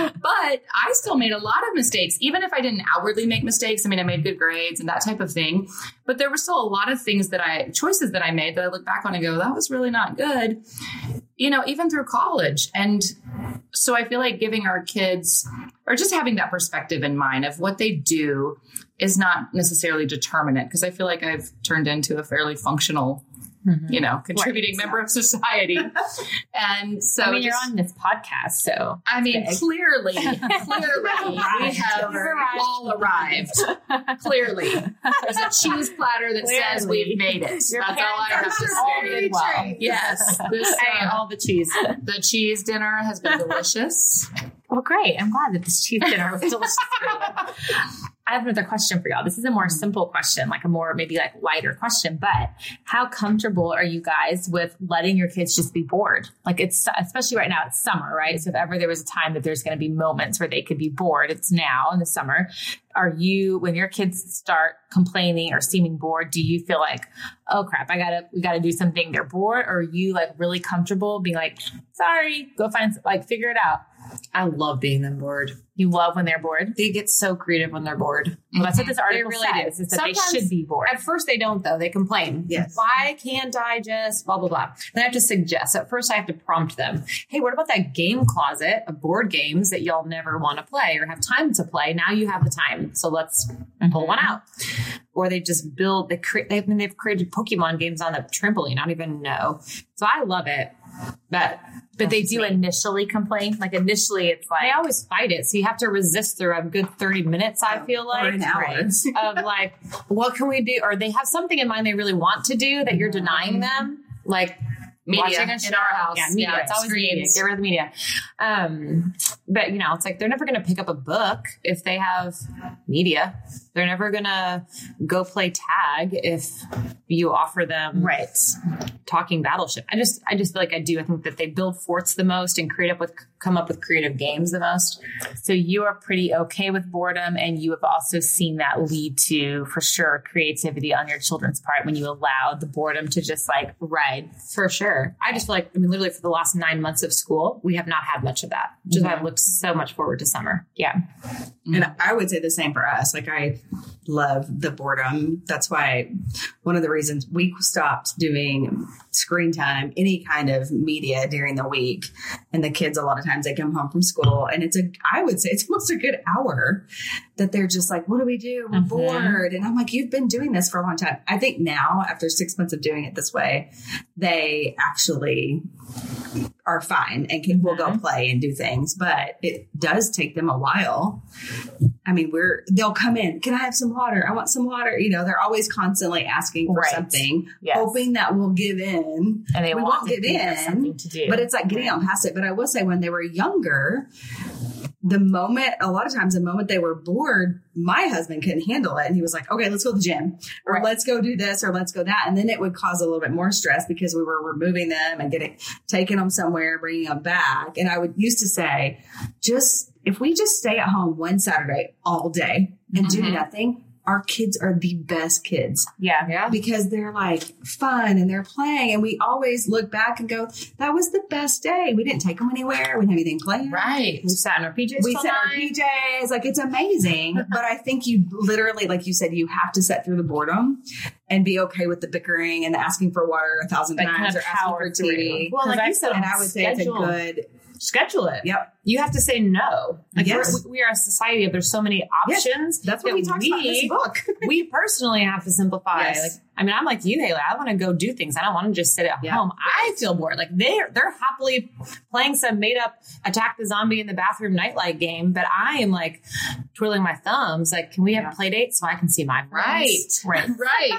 I still made a lot of mistakes, even if I didn't outwardly make mistakes. I mean, I made good grades and that type of thing, but there were still a lot of things choices that I made that I look back on and go, that was really not good, even through college. And so I feel like giving our kids or just having that perspective in mind of what they do is not necessarily determinate, because I feel like I've turned into a fairly functional, contributing member of society. And so you're on this podcast, so clearly we have all arrived. Clearly. There's a cheese platter that says we've made it. That's all I have to say. Well. Yes. All the cheese. The cheese dinner has been delicious. Well, great. I'm glad that this cheese dinner was delicious for you. I have another question for y'all. This is a more simple question, like a more maybe like lighter question, but how comfortable are you guys with letting your kids just be bored? Like it's, especially right now, it's summer, right? So if ever there was a time that there's going to be moments where they could be bored, it's now in the summer. Are you, when your kids start complaining or seeming bored, do you feel like, oh crap, we gotta do something, they're bored? Or are you like really comfortable being like, sorry, go figure it out? I love being them bored. You love when they're bored? They get so creative when they're bored. Well, that's what this article really says, is that they should be bored. At first they don't, though. They complain. Yes. Why can't I just blah, blah, blah. Then I have to suggest. At first I have to prompt them. Hey, what about that game closet of board games that y'all never want to play or have time to play? Now you have the time. So let's pull one out. Or they just build, they've created Pokemon games on the trampoline. I don't even know. So I love it. But they do initially complain. Like initially it's like, they always fight it. So you have to resist through a good 30 minutes, I feel like. Or an hour. Of like, what can we do? Or they have something in mind they really want to do that you're denying them. Like Media watching a show in our house. Yeah, media. Yeah, it's always media. screens. Get rid of the media. But, you know, it's like they're never going to pick up a book if they have media. They're never going to go play tag if you offer them talking Battleship. I just feel like I think that they build forts the most and come up with creative games the most. So you are pretty okay with boredom, and you have also seen that lead to, for sure, creativity on your children's part when you allowed the boredom to just like ride. For sure. I just feel like, I mean, literally for the last 9 months of school, we have not had much of that. Just I've looked so much forward to summer. Yeah. And I would say the same for us. Like, I love the boredom. That's why one of the reasons we stopped doing screen time, any kind of media during the week. And the kids, a lot of times they come home from school and I would say it's almost a good hour that they're just like, what do we do? We're bored. And I'm like, you've been doing this for a long time. I think now, after 6 months of doing it this way, they actually are fine and will go play and do things, but it does take them a while. I mean, they'll come in. Can I have some water? I want some water. You know, they're always constantly asking for something, hoping that we'll give in. And we won't give in, to do. But it's like getting on past it. But I will say, when they were younger, a lot of times the moment they were bored, my husband couldn't handle it. And he was like, okay, let's go to the gym, or let's go do this, or let's go that. And then it would cause a little bit more stress because we were removing them and taking them somewhere, bringing them back. And I used to say, if we just stay at home one Saturday all day and do nothing, our kids are the best kids. Yeah. Because they're like fun and they're playing. And we always look back and go, that was the best day. We didn't take them anywhere. We didn't have anything planned. Right. We sat in our PJs. Like, it's amazing. But I think you literally, like you said, you have to set through the boredom and be okay with the bickering and asking for water 1,000 times, kind of or asking for tea. Well, like you said, and I would say it's a good schedule it. Yep. You have to say no. Like, yes. we are a society of, there's so many options. Yes. That's what we talked about in this book. We personally have to simplify. Yes. Like, I mean, I'm like you, Haley. I want to go do things. I don't want to just sit at home. I feel bored. Like, they're happily playing some made up Attack the Zombie in the Bathroom Nightlight game, but I am like twiddling my thumbs. Like, can we have play dates so I can see my friends? Right.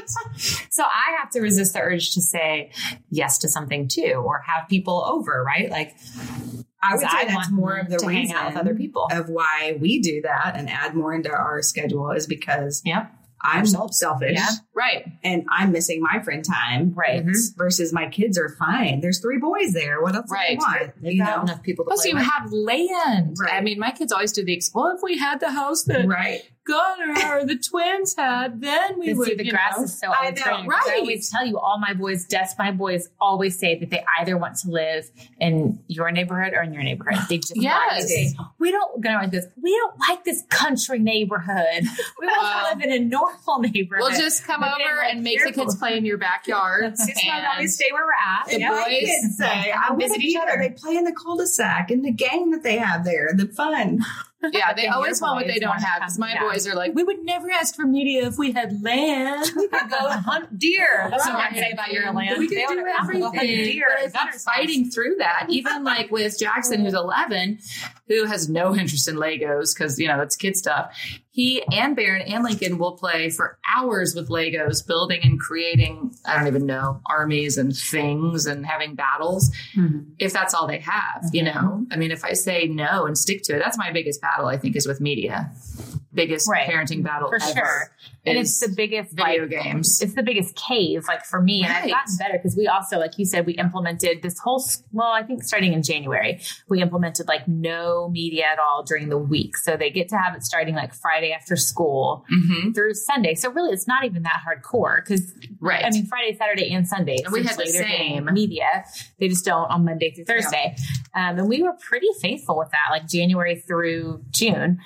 So I have to resist the urge to say yes to something too, or have people over. Right? Like, I would say that's more of the reason hang out with other people of why we do that and add more into our schedule, is because I'm selfish. Yeah. Right. And I'm missing my friend time. Right. Versus my kids are fine. There's 3 boys there. What else do they want? They've got enough people to Plus, play you with. have land. Right. I mean, my kids always do well, if we had the house that Gunnar or the twins had, then we would. See, the grass is so I know, right? I always tell you, all my boys always say that they either want to live in your neighborhood or in your neighborhood. They just we don't like this country neighborhood. We want to live in a normal neighborhood. We'll just come over and make the kids play in your backyard. And stay where we're at. And my kids say, I visit each other. They play in the cul-de-sac, in the game that they have there, the fun. Yeah, they always want what they don't have. Because my boys are like, we would never ask for media if we had land. We could go hunt deer. That's what I say about your land. We could do everything. But I think fighting through that, even like with Jackson, who's 11, who has no interest in Legos because, that's kid stuff. He and Barron and Lincoln will play for hours with Legos, building and creating, I don't even know, armies and things and having battles. If that's all they have, I mean, if I say no and stick to it, that's my biggest battle, I think, is with media. Biggest parenting battle for ever. Sure. And it's the biggest video games. It's the biggest cave, like for me. And I've gotten better because we also, like you said, we implemented this whole, I think starting in January, we implemented like no media at all during the week. So they get to have it starting like Friday after school through Sunday. So really, it's not even that hardcore because, I mean, Friday, Saturday, and Sunday. And we had the same media. They just don't on Monday through Thursday. And we were pretty faithful with that, like January through June.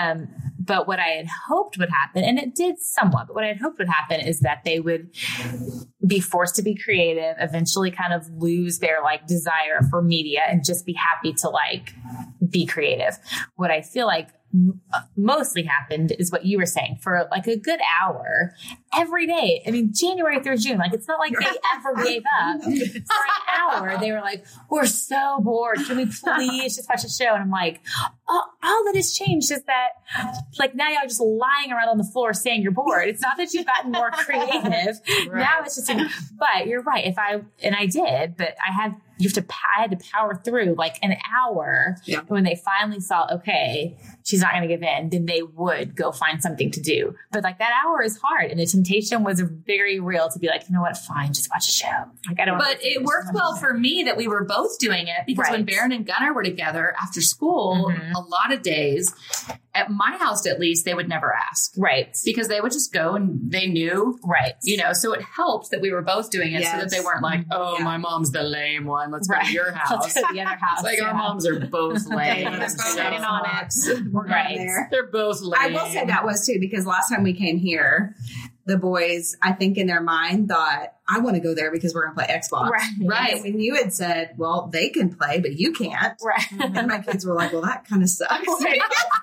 But what I had hoped would happen, and it did somewhat, but what I had hoped would happen is that they would be forced to be creative, eventually kind of lose their like desire for media and just be happy to like be creative. What I feel like mostly happened is what you were saying, for like a good hour every day. I mean, January through June, like it's not like they ever gave up. For an hour, they were like, we're so bored. Can we please just watch a show? And I'm like, all that has changed is that like now you're just lying around on the floor saying you're bored. It's not that you've gotten more creative. Now it's just, but you're right. I did, but I had, I had to power through like an hour. Yeah. And when they finally saw, okay, she's not going to give in, then they would go find something to do. But like that hour is hard. And the temptation was very real to be like, you know what? Fine. Just watch a show. Like, I don't But it worked well for me that we were both doing it because when Baron and Gunnar were together after school, a lot of days at my house, at least, they would never ask. Right. Because they would just go and they knew. Right. You know, so it helped that we were both doing it so that they weren't like, oh, my mom's the lame one. Let's go to your house. Let's go to the other house. It's like our moms are both lame. They're both in on it. We're Right. there. They're both lame. I will say that was too, because last time we came here, the boys, I think in their mind thought, I want to go there because we're going to play Xbox. Right. And when you had said, well, they can play, but you can't. Right. And my kids were like, well, that kind of sucks. Right.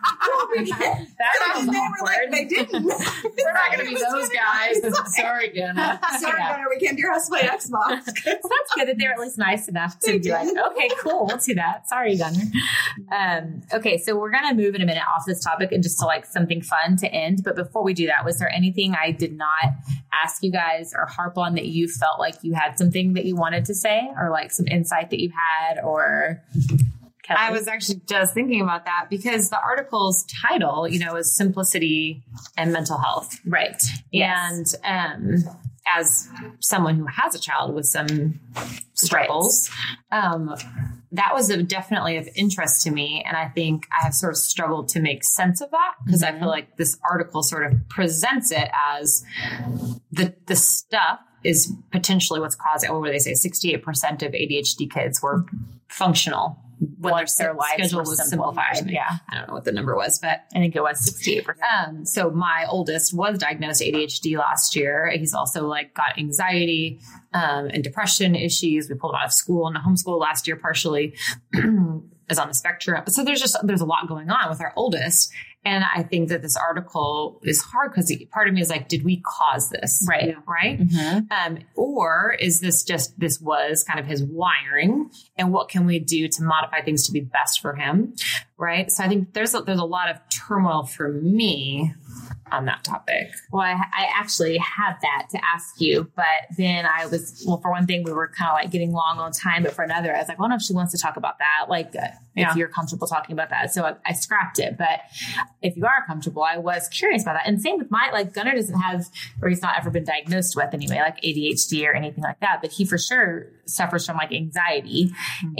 And they were like, they didn't. We're not going to be those guys. Sorry, Gunnar. Sorry, Gunnar, we came to your house to play Xbox. Well, that's good that they're at least nice enough to be like, okay, cool, we'll do that. Sorry, Gunnar. Okay, so we're going to move in a minute off this topic and just to like something fun to end. But before we do that, was there anything I did not ask you guys or harp on that you felt like you had something that you wanted to say or like some insight that you had or... Kelly? I was actually just thinking about that because the article's title, you know, is Simplicity and Mental Health. Right. Yes. And as someone who has a child with some struggles, that was definitely of interest to me. And I think I have sort of struggled to make sense of that because I feel like this article sort of presents it as the stuff is potentially what's causing, what do they say, 68% of ADHD kids were functional when their lives schedule was simplified. Yeah. I don't know what the number was, but I think it was 68%. So my oldest was diagnosed ADHD last year. He's also like got anxiety and depression issues. We pulled him out of school and homeschool last year partially. Is on the spectrum. So there's a lot going on with our oldest. And I think that this article is hard because part of me is like, did we cause this? Right. Yeah. Right. Mm-hmm. Or is this was kind of his wiring and what can we do to modify things to be best for him? Right. So I think there's a lot of turmoil for me on that topic. Well, I actually have that to ask you, but then for one thing, we were kind of like getting long on time, but for another, I was like, well, no, if she wants to talk about that, like if you're comfortable talking about that. So I scrapped it, but if you are comfortable, I was curious about that. And same with Gunnar doesn't have, or he's not ever been diagnosed with anyway, like ADHD or anything like that, but he for sure suffers from like anxiety.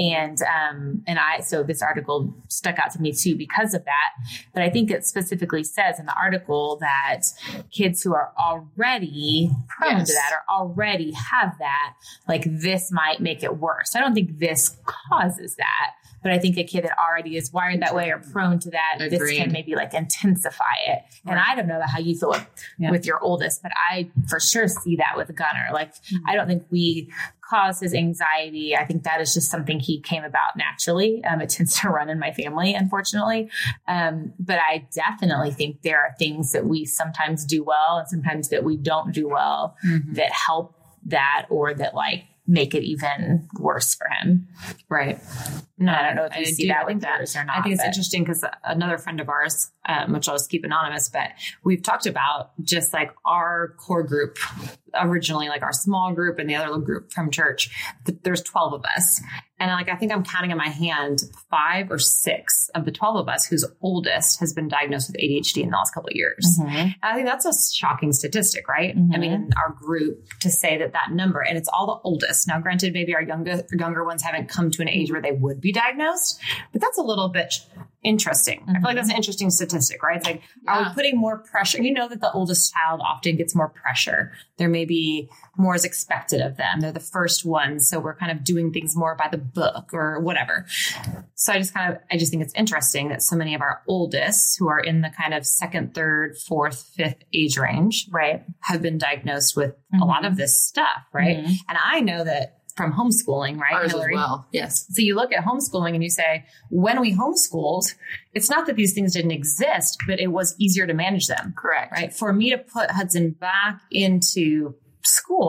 Mm-hmm. So this article stuck out to me too because of that. But I think it specifically says in the article that kids who are already prone to that or already have that, like this might make it worse. I don't think this causes that, but I think a kid that already is wired that way or prone to that, this can maybe like intensify it. Right. And I don't know how you feel with your oldest, but I for sure see that with Gunnar. Like, I don't think we cause his anxiety. I think that is just something he came about naturally. It tends to run in my family, unfortunately. But I definitely think there are things that we sometimes do well and sometimes that we don't do well that help that or that like make it even worse for him. Right. No, I don't know if you see that with yours or not. I think it's interesting because another friend of ours, which I'll just keep anonymous, but we've talked about just like our core group originally, like our small group and the other little group from church. There's 12 of us. And like, I think I'm counting in my hand 5 or 6 of the 12 of us whose oldest has been diagnosed with ADHD in the last couple of years. Mm-hmm. And I think that's a shocking statistic, right? Mm-hmm. I mean, in our group to say that number, and it's all the oldest. Now, granted, maybe our younger ones haven't come to an age where they would be diagnosed, but that's a little bit interesting. Mm-hmm. I feel like that's an interesting statistic, right? It's like, are we putting more pressure? You know that the oldest child often gets more pressure. There may be more is expected of them. They're the first ones. So we're kind of doing things more by the book or whatever. So I just think it's interesting that so many of our oldest who are in the kind of 2nd, 3rd, 4th, 5th age range, right, have been diagnosed with a lot of this stuff, right? Mm-hmm. And I know that from homeschooling, right? Ours Hillary? as well. Yes. So you look at homeschooling and you say, when we homeschooled, it's not that these things didn't exist, but it was easier to manage them. Correct. Right. For me to put Hudson back into school,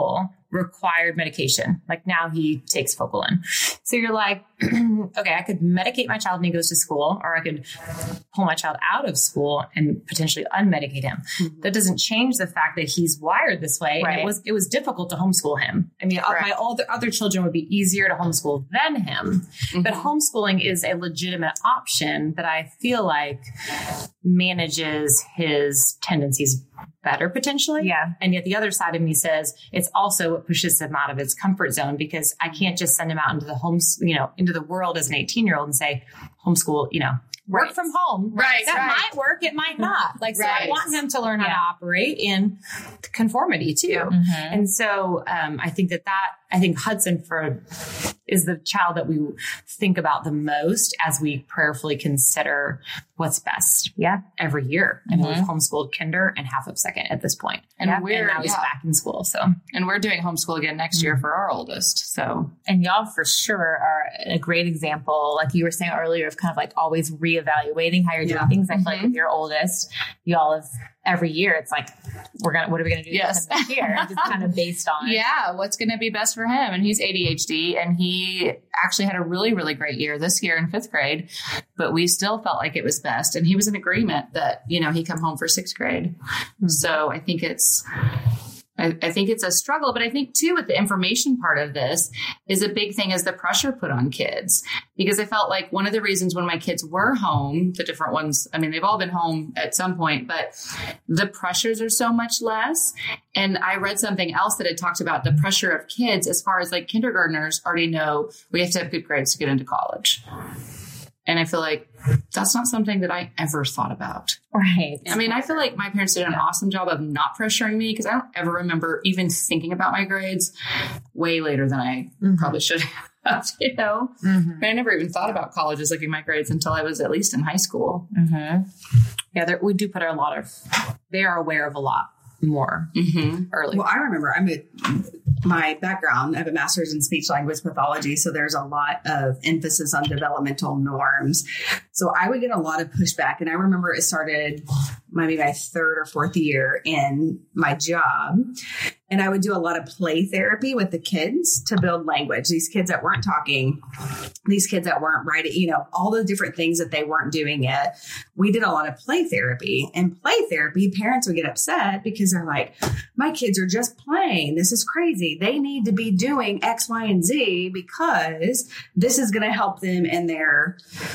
required medication. Like now he takes Focalin. So you're like, okay, I could medicate my child when he goes to school, or I could pull my child out of school and potentially unmedicate him. Mm-hmm. That doesn't change the fact that he's wired this way. Right. And it was difficult to homeschool him. I mean, my other children would be easier to homeschool than him, mm-hmm. but homeschooling is a legitimate option that I feel like manages his tendencies better potentially. Yeah. And yet the other side of me says it's also what pushes him out of his comfort zone, because I can't just send him out into the into the world as an 18-year-old and say, homeschool, work from home. Right. That might work. It might not. Like, so I want him to learn how to operate in conformity too. Mm-hmm. And so, I think Hudson is the child that we think about the most as we prayerfully consider what's best. Yeah. Every year. And we've homeschooled kinder and half of second at this point. And now he's back in school. So, and we're doing homeschool again next year for our oldest. So, and y'all for sure are a great example. Like you were saying earlier, of kind of like always reevaluating how you're doing things. I feel like with your oldest, y'all have every year, it's like, what are we going to do this year? Just kind of based on what's going to be best for him. And he's ADHD, and he actually had a really, really great year this year in 5th grade, but we still felt like it was best. And he was in agreement that, he come home for 6th grade. Mm-hmm. So I think it's a struggle, but I think too, with the information part of this is a big thing is the pressure put on kids, because I felt like one of the reasons when my kids were home, the different ones, I mean, they've all been home at some point, but the pressures are so much less. And I read something else that had talked about the pressure of kids as far as like kindergartners already know we have to have good grades to get into college. And I feel like that's not something that I ever thought about. Right. I mean, I feel like my parents did an awesome job of not pressuring me, because I don't ever remember even thinking about my grades way later than I probably should have, Mm-hmm. But I never even thought about colleges looking at my grades until I was at least in high school. Mm-hmm. Yeah, we do put they are aware of a lot more early. Well, I remember my background, I have a master's in speech language pathology. So there's a lot of emphasis on developmental norms. So I would get a lot of pushback. And I remember it started maybe my 3rd or 4th year in my job. And I would do a lot of play therapy with the kids to build language. These kids that weren't talking, these kids that weren't writing, all the different things that they weren't doing yet. We did a lot of play therapy. And play therapy, parents would get upset because they're like, my kids are just playing. This is crazy. They need to be doing X, Y, and Z because this is going to help them in their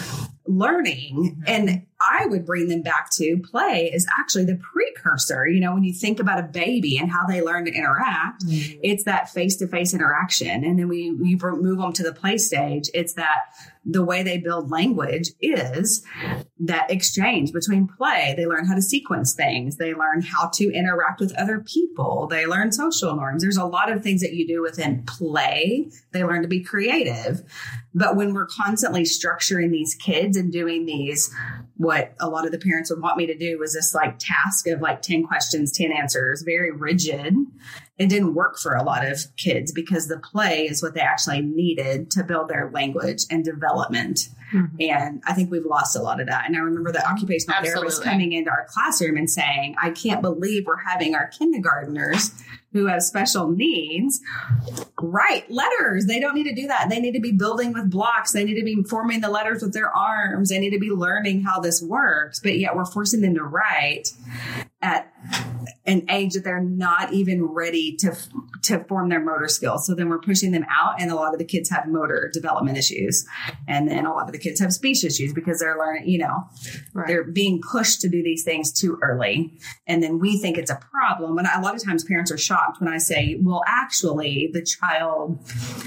learning. And I would bring them back to play is actually the precursor. When you think about a baby and how they learn to interact, it's that face-to-face interaction. And then we move them to the play stage. It's that the way they build language is that exchange between play. They learn how to sequence things. They learn how to interact with other people. They learn social norms. There's a lot of things that you do within play. They learn to be creative. But when we're constantly structuring these kids and doing these, what a lot of the parents would want me to do was this like task of like 10 questions, 10 answers, very rigid. It didn't work for a lot of kids because the play is what they actually needed to build their language and development. Mm-hmm. And I think we've lost a lot of that. And I remember the occupational therapist coming into our classroom and saying, I can't believe we're having our kindergartners who have special needs write letters. They don't need to do that. They need to be building with blocks. They need to be forming the letters with their arms. They need to be learning how this works. But yet we're forcing them to write at an age that they're not even ready to form their motor skills. So then we're pushing them out, and a lot of the kids have motor development issues. And then a lot of the kids have speech issues because they're learning, they're being pushed to do these things too early. And then we think it's a problem. And a lot of times parents are shocked when I say, well, actually the child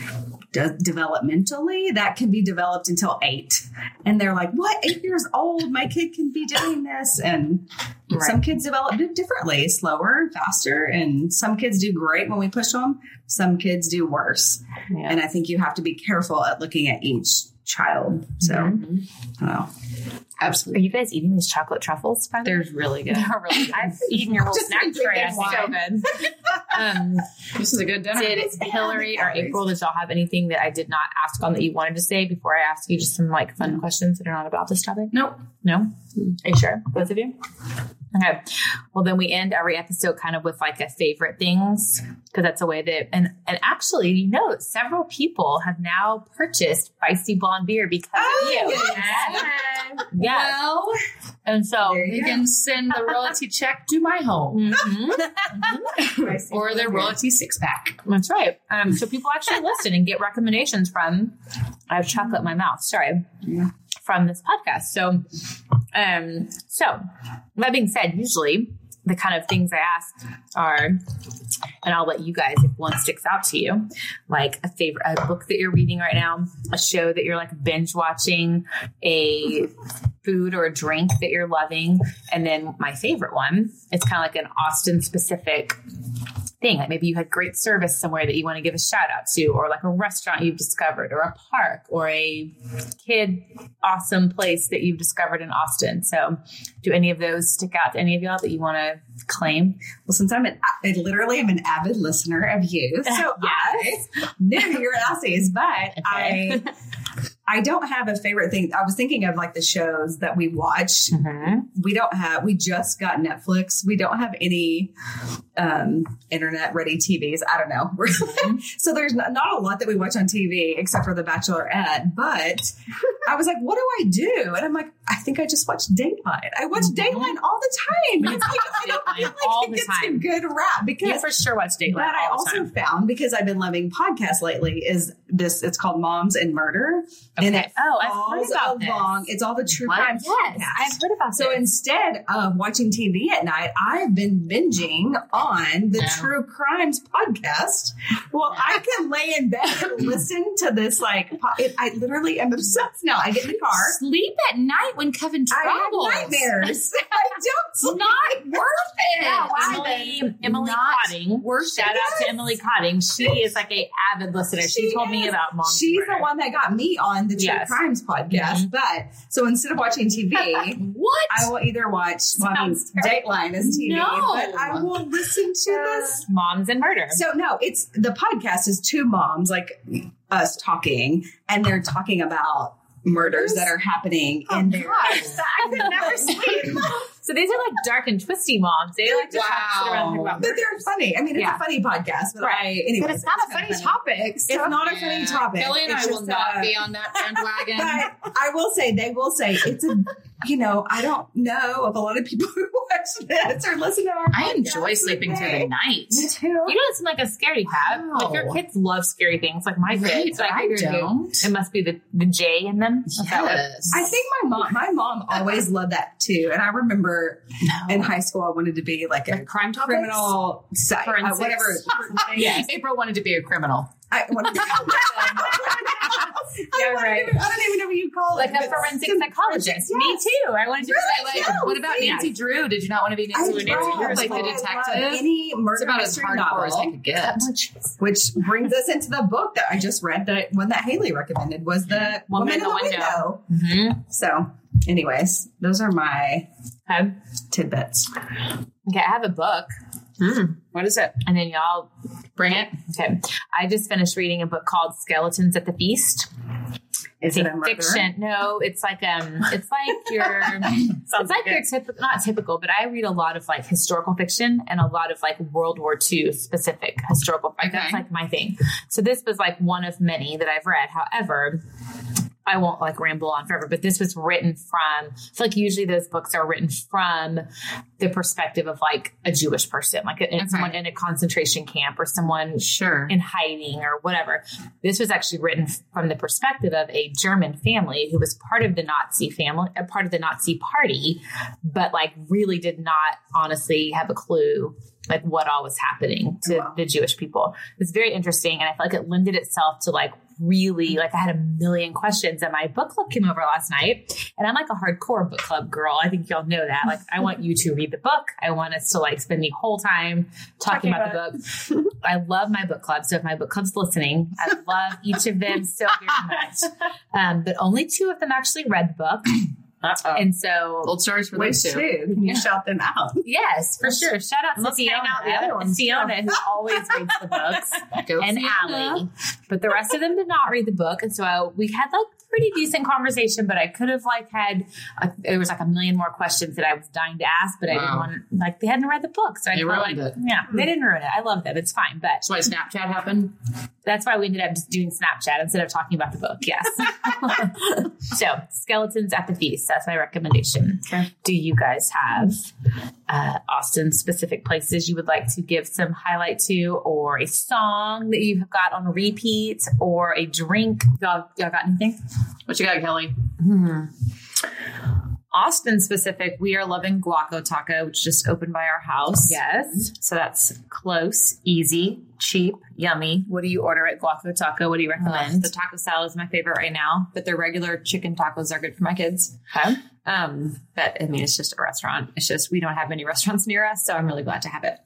developmentally, that can be developed until 8. And they're like, what? 8 years old? My kid can be doing this. And some kids develop differently, slower, faster. And some kids do great when we push them. Some kids do worse. Yeah. And I think you have to be careful at looking at each child. So, I don't know. Absolutely. Are you guys eating these chocolate truffles? By the way? They're really good. They're really good. I've eaten your whole snack tray. It's so good. This is a good dinner. Did Hillary or April, did y'all have anything that I did not ask on that you wanted to say before I ask you just some fun questions that are not about this topic? Nope. No? Are you sure? Both of you? Okay. Well, then we end every episode kind of with like a favorite things, because that's a way that, and actually, you know, several people have now purchased Feisty Blonde Beer because of you. Yes. Yes. Well, And so they can send the royalty check to my home or their royalty 6-pack. that's right. So people actually listen and get recommendations from, I have chocolate in my mouth. Sorry. Yeah. From this podcast. So that being said, usually the kind of things I ask are, and I'll let you guys, if one sticks out to you, like a book that you're reading right now, a show that you're like binge watching, a food or a drink that you're loving. And then my favorite one, it's kind of like an Austin specific thing. Like maybe you had great service somewhere that you want to give a shout out to, or like a restaurant you've discovered, or a park, or a kid awesome place that you've discovered in Austin. So do any of those stick out to any of y'all that you want to claim? Well, since I literally am an avid listener of you, so Yes. I knew your Aussies, but Okay. I don't have a favorite thing. I was thinking of like the shows that we watch. Mm-hmm. We just got Netflix. We don't have any internet ready TVs. I don't know. So there's not a lot that we watch on TV except for The Bachelorette. But I was like, what do I do? And I'm like, I think I just watch Dateline. I watch Dateline all the time. I don't feel all like the it gets a time. good rap You because for sure watch Dateline that I all the also time. found, because I've been loving podcasts lately, is this. It's called Moms and Murder. And Okay. it Oh, I've heard falls about this. along. It's all the true What? crime Yes, podcasts. I've heard about So this. instead of watching TV at night, I've been binging on the True Crimes podcast. Well, I can lay in bed and listen to this. Like, I literally am obsessed now. I get in the car. Sleep at night when Kevin I travels. have nightmares. I don't sleep. Not worth it. Yeah, Emily Not Cotting. worth Shout it. out to Emily Cotting. She is like a avid listener. She told me is. about Mom. She's the one that got me on the True Yes. Crimes podcast. But so instead of watching TV, What? I will either watch, Sounds Dateline is TV, No. but I will listen to this. Moms and Murder. So no, it's the podcast is two moms like us talking, and they're talking about murders that are happening in their lives. I could never sleep. So these are like dark and twisty moms. They like to sit around and think about But murder. they're funny. I mean, it's a funny podcast, but anyways, But it's not a funny topic. It's not a funny topic. Kelly and It's I will just, not be on that bandwagon. But I will say, they will say it's a, I don't know of a lot of people who watch this or listen to our I podcast enjoy sleeping through the night. Me too. You don't seem like a scaredy cat. No. Like your kids love scary things, like my Right, kids. Like I don't. It must be the J in them. Is that what- Yes. I think my mom always loved that too. And I remember in high school, I wanted to be like a crime topics? criminal site, Forensics. whatever. Yes. April wanted to be a criminal. I wanted to Yeah, right. I don't even know what you call Like it. a but forensic some- psychologist. Yes. Me too. I wanted to Really? say like, No, What about see, Nancy Drew? Did you not want to be I Nancy Drew? love, Like the I love detective? any It's murder about as mystery hardcore as I novel. could get. Which brings us into the book that I just read, that one that Haley recommended was the Woman in the Window. Mm-hmm. So, anyways, those are my Okay. tidbits. Okay, I have a book. What is it? And then y'all Bring it. Okay. I just finished reading a book called Skeletons at the Feast. Is it a murder? Fiction. No, it's like your it's like your typical, not typical, but I read a lot of like historical fiction and a lot of like World War II specific historical fiction. That's Okay. like my thing. So this was like one of many that I've read. However, I won't like ramble on forever, but this was written from, I feel like usually those books are written from the perspective of like a Jewish person, like someone in a concentration camp or someone Sure. in hiding or whatever. This was actually written from the perspective of a German family who was part of the Nazi family, a part of the Nazi party, but like really did not honestly have a clue like what all was happening to the Jewish people. It was very interesting. And I feel like it lended itself to like really, like I had a million questions, and my book club came over last night, and I'm like a hardcore book club girl. I think y'all know that. Like I want you to read the book. I want us to like spend the whole time talking about the book. I love my book club. So if my book club's listening, I love each of them so very much. But only 2 of them actually read the book. And so Old stories for Which those two. two? Can you shout them out? yes, for sure. Shout out to Let's hang Fiona, out the other ones, Fiona, who always reads the books, Go and Fiona. Allie. But the rest of them did not read the book, and so we had like pretty decent conversation. But I could have like had there was like a million more questions that I was dying to ask, but I didn't want like they hadn't read the book, so I They felt ruined like it. yeah, they didn't ruin it. I loved it. It's fine, but That's why Snapchat happened. that's why we ended up just doing Snapchat instead of talking about the book. Yes. So skeletons at the feast. That's my recommendation. Okay. Do you guys have Austin specific places you would like to give some highlight to, or a song that you've got on repeat, or a drink? Y'all got anything? What you got, Kelly? Austin specific, we are loving Guaco Taco, which just opened by our house. Yes. So that's close, easy, cheap, yummy. What do you order at Guaco Taco? What do you recommend? The taco salad is my favorite right now, but their regular chicken tacos are good for my kids. Okay. But I mean, it's just a restaurant. It's just, we don't have many restaurants near us, so I'm really glad to have it.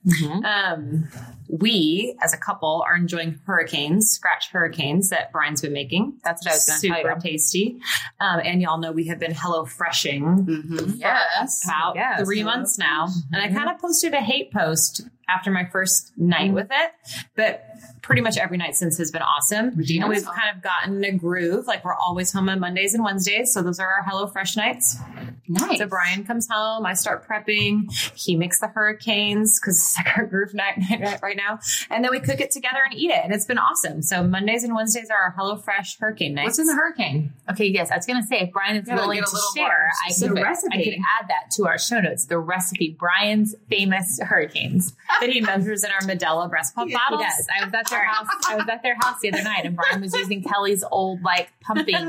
We, as a couple, are enjoying Scratch Hurricanes that Brian's been making. That's what I was going to tell Super you. tasty. And y'all know we have been HelloFreshing Yes. about Yes. 3 months now. And I kind of posted a hate post after my first night with it, but pretty much every night since has been awesome. And we've kind of gotten a groove. Like we're always home on Mondays and Wednesdays. So those are our HelloFresh nights. Nice. So Brian comes home. I start prepping. He makes the hurricanes because it's like our groove night right now. And then we cook it together and eat it. And it's been awesome. So Mondays and Wednesdays are our HelloFresh hurricane nights. What's in the hurricane? Okay, yes, I was going to say, if Brian is Gotta willing get a to little share, more I specific. can add that to our show notes. The recipe, Brian's famous hurricanes. that he measures in our Medela breast pump bottles. He does. I was at their house. I was at their house the other night, and Brian was using Kelly's old like pumping,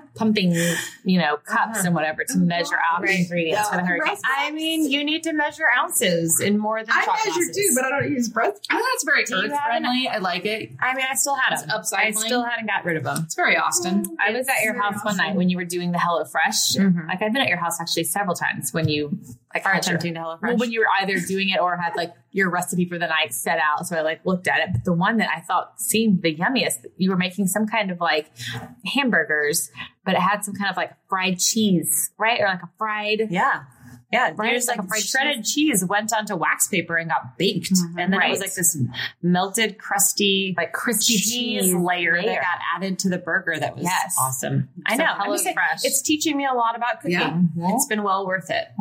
cups and whatever to measure out the ingredients for the hurricane. I mean, you need to measure ounces in more than shot I measure glasses. too, but I don't use breath. I think that's very Do you earth have an- friendly. I like it. I mean, I still had them. It's I upcycling. still hadn't got rid of them. It's very Austin. I was at your house one night when you were doing the HelloFresh. Like I've been at your house actually several times when you Are attempting to HelloFresh. Well, when you were either doing it or had like your recipe for the night set out. So I like looked at it. But the one that I thought seemed the yummiest, you were making some kind of like hamburgers, but it had some kind of like fried cheese, right? Or like a fried. Yeah. Yeah. Right? There's Like like a fried shredded cheese went onto wax paper and got baked. And then it was like this melted, crusty, Like crispy cheese layer that got added to the burger. That was Yes. awesome. I So know. I'm just saying, HelloFresh. it's teaching me a lot about cooking. Yeah. It's been well worth it.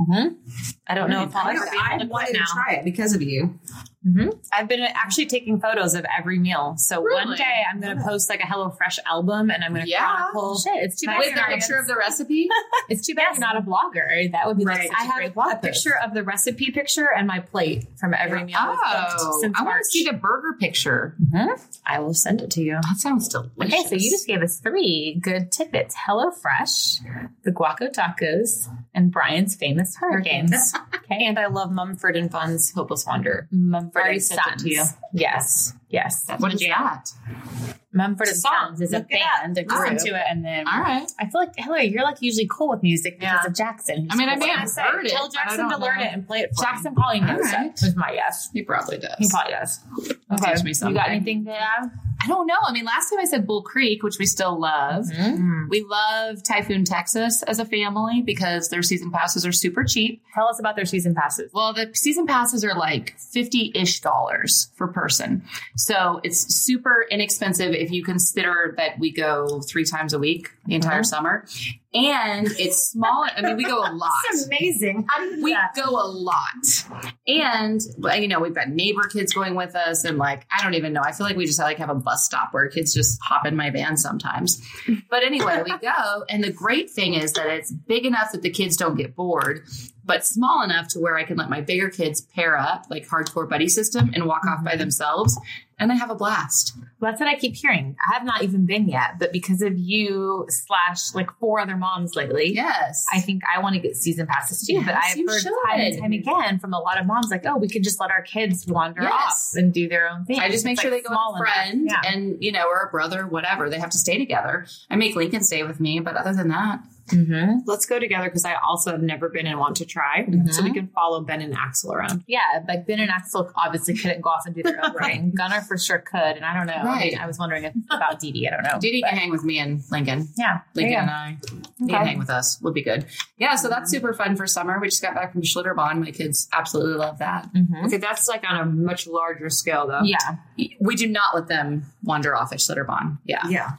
I don't know if I'll ever be I able to cook wanted to now. try it because of you. I've been actually taking photos of every meal. So one Really? day I'm going to post like a HelloFresh album and I'm going to Yeah. chronicle. Shit, it's too bad With you're the not picture of the recipe. It's too bad you're not a blogger. That would be like Right. such I a great have blog a post. picture of the recipe picture and my plate from every meal we've cooked Oh, since I want March. to see the burger picture. I will send it to you. That sounds delicious. Okay, so you just gave us 3 good tidbits. HelloFresh, the Guaco Tacos, and Brian's famous hurricanes. Okay. And I love Mumford and Fun's Hopeless Wonder. Mumford I and sent it Sons. to you. Yes. Yes. What is that? Mumford and It's a song. Sons is a Look it up. band, a Listen group. to it. And then All right. I feel like, Hillary, you're like usually cool with music because of Jackson. I mean, I may He's have cool with heard it. Tell but I Jackson don't to learn know. it and play it for Jackson probably knows All right. it, was my guess. He probably does. He probably does. Teach me You something. got anything to add? I don't know. I mean, last time I said Bull Creek, which we still love. We love Typhoon, Texas as a family because their season passes are super cheap. Tell us about their season passes. Well, the season passes are like $50-ish per person. So it's super inexpensive if you consider that we go 3 times a week the entire summer. And it's small. I mean, we go a lot. That's amazing. How do you do We that? go a lot. And, we've got neighbor kids going with us. And I don't even know. I feel like we just have a bus stop where kids just hop in my van sometimes. But anyway, we go. And the great thing is that it's big enough that the kids don't get bored, but small enough to where I can let my bigger kids pair up like hardcore buddy system and walk off by themselves. And they have a blast. Well, that's what I keep hearing. I have not even been yet, but because of you / like 4 other moms lately, Yes. I think I want to get season passes too. But Yes, I've you heard should. time and time again from a lot of moms like, oh, we could just let our kids wander Yes. off and do their own thing. I just make It's, sure like, they go small with a friend enough. Yeah. and, or a brother, whatever. They have to stay together. I make Lincoln stay with me, but other than that, Let's go together because I also have never been and want to try. So we can follow Ben and Axel around. Yeah, like Ben and Axel obviously couldn't go off and do their own thing. Gunnar for sure could, and I don't know. Right. I was wondering about Dee Dee. I don't know. Dee Dee can hang with me and Lincoln. Yeah. Lincoln and I. He can hang with us. Would be good. Yeah, so that's super fun for summer. We just got back from Schlitterbahn. My kids absolutely love that. Okay, that's like on a much larger scale, though. Yeah. We do not let them wander off at Schlitterbahn. Yeah.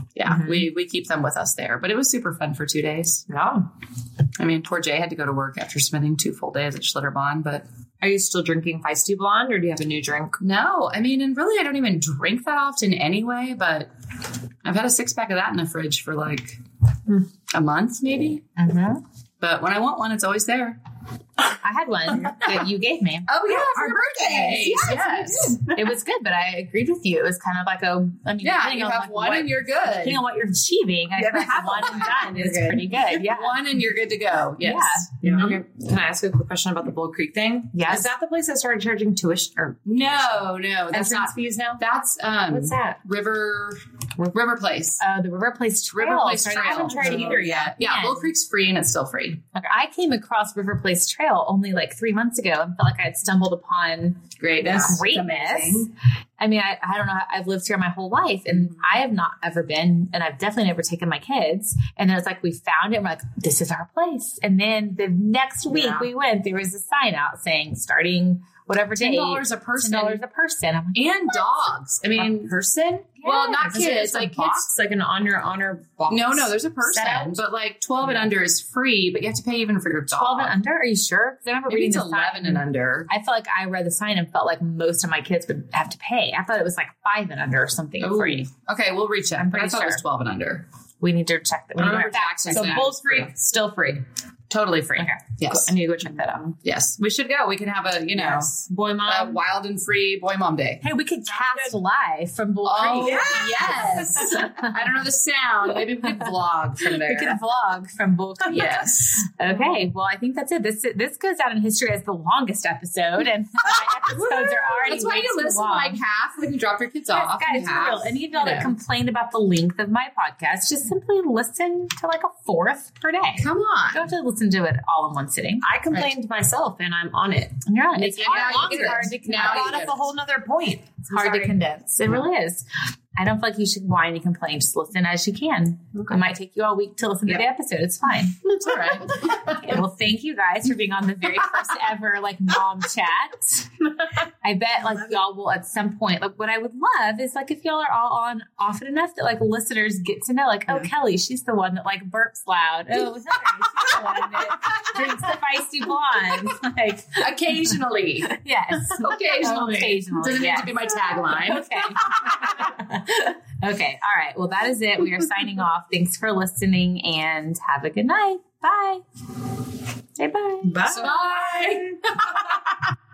We keep them with us there. But it was super fun for 2 days. Yeah. I mean, poor Jay had to go to work after spending 2 full days at Schlitterbahn, but Are you still drinking Feisty Blonde, or do you have a new drink? no, I mean, and really I don't even drink that often anyway, but I've had a 6-pack of that in the fridge for like a month maybe. But when I want one, it's always there. I had one that you gave me. Oh yeah, for our birthdays. Yes. It was good, but I agreed with you. It was kind of like You have one and you're good. Depending on what you're achieving, I think have one and done is good. pretty good. Yeah. One and you're good to go. Yes. Yeah. Okay. Can I ask you a quick question about the Bull Creek thing? Yes. Is that the place that started charging tuition or No, that's entrance not. fees now? That's What's that? River Place. The River Place Trail. River Place So Trail. I haven't tried it either yet. Yeah, Bull Creek's free and it's still free. Okay. I came across River Place Trail only like 3 months ago and felt like I had stumbled upon Greatness. greatness. I mean, I don't know. I've lived here my whole life and I have not ever been, and I've definitely never taken my kids. And then it's like, we found it. And we're like, this is our place. And then the next week we went, there was a sign out saying starting whatever day. $10 a person. $10 a person. I'm like, And dogs. I mean, person? well, not Is it kids. just a Like box, kids. like an honor box. No, there's a person. Set. But like 12 and under is free, but you have to pay even for your dog. 12 and under? Are you sure? Because I remember Maybe reading it's the 11 sign. and under. I felt like I read the sign and felt like most of my kids would have to pay. I thought it was like 5 and under or something Ooh. free. Okay, we'll recheck. But I pretty thought it was sure. 12 and under. We need to check that. I remember taxes. So that. Bull Creek, still free. Totally free. Okay. Yes. I need to go check that out. Yes. We should go. We can have a, Boy a Mom. wild and free boy mom day. Hey, we could cast live from Bull Oh, Creek. yes. I don't know the sound. Maybe we could vlog from there. We can vlog from Bull Creek. Yes. Okay. Well, I think that's it. This goes down in history as the longest episode, and my episodes are already That's why way you too listen long. like half when you drop your kids Yes, off. guys, half, for real. Any of y'all that complain about the length of my podcast, just simply listen to like a fourth per day. Come You on. don't have to listen to it all in one sitting. I complained myself, and I'm on it. You're on it. It's Yeah, hard, now you get it. hard to Now I you brought get up it. a whole nother point. It's hard to condense. It really is. I don't feel like you should whine and complain. Just listen as you can. It might take you all week to listen to the episode. It's fine. It's all right. Okay, well, thank you guys for being on the very first ever like mom chat. I bet like y'all will at some point. Like what I would love is like if y'all are all on often enough that like listeners get to know like, oh, Kelly, she's the one that like burps loud. Oh, Hillary, she's the one that drinks the feisty blonde. Like Occasionally. yes, Occasionally. Occasionally, Doesn't yes. need to be my tagline. Okay. Okay. All right. Well, that is it. We are signing off. Thanks for listening and have a good night. Bye. Say bye. Bye.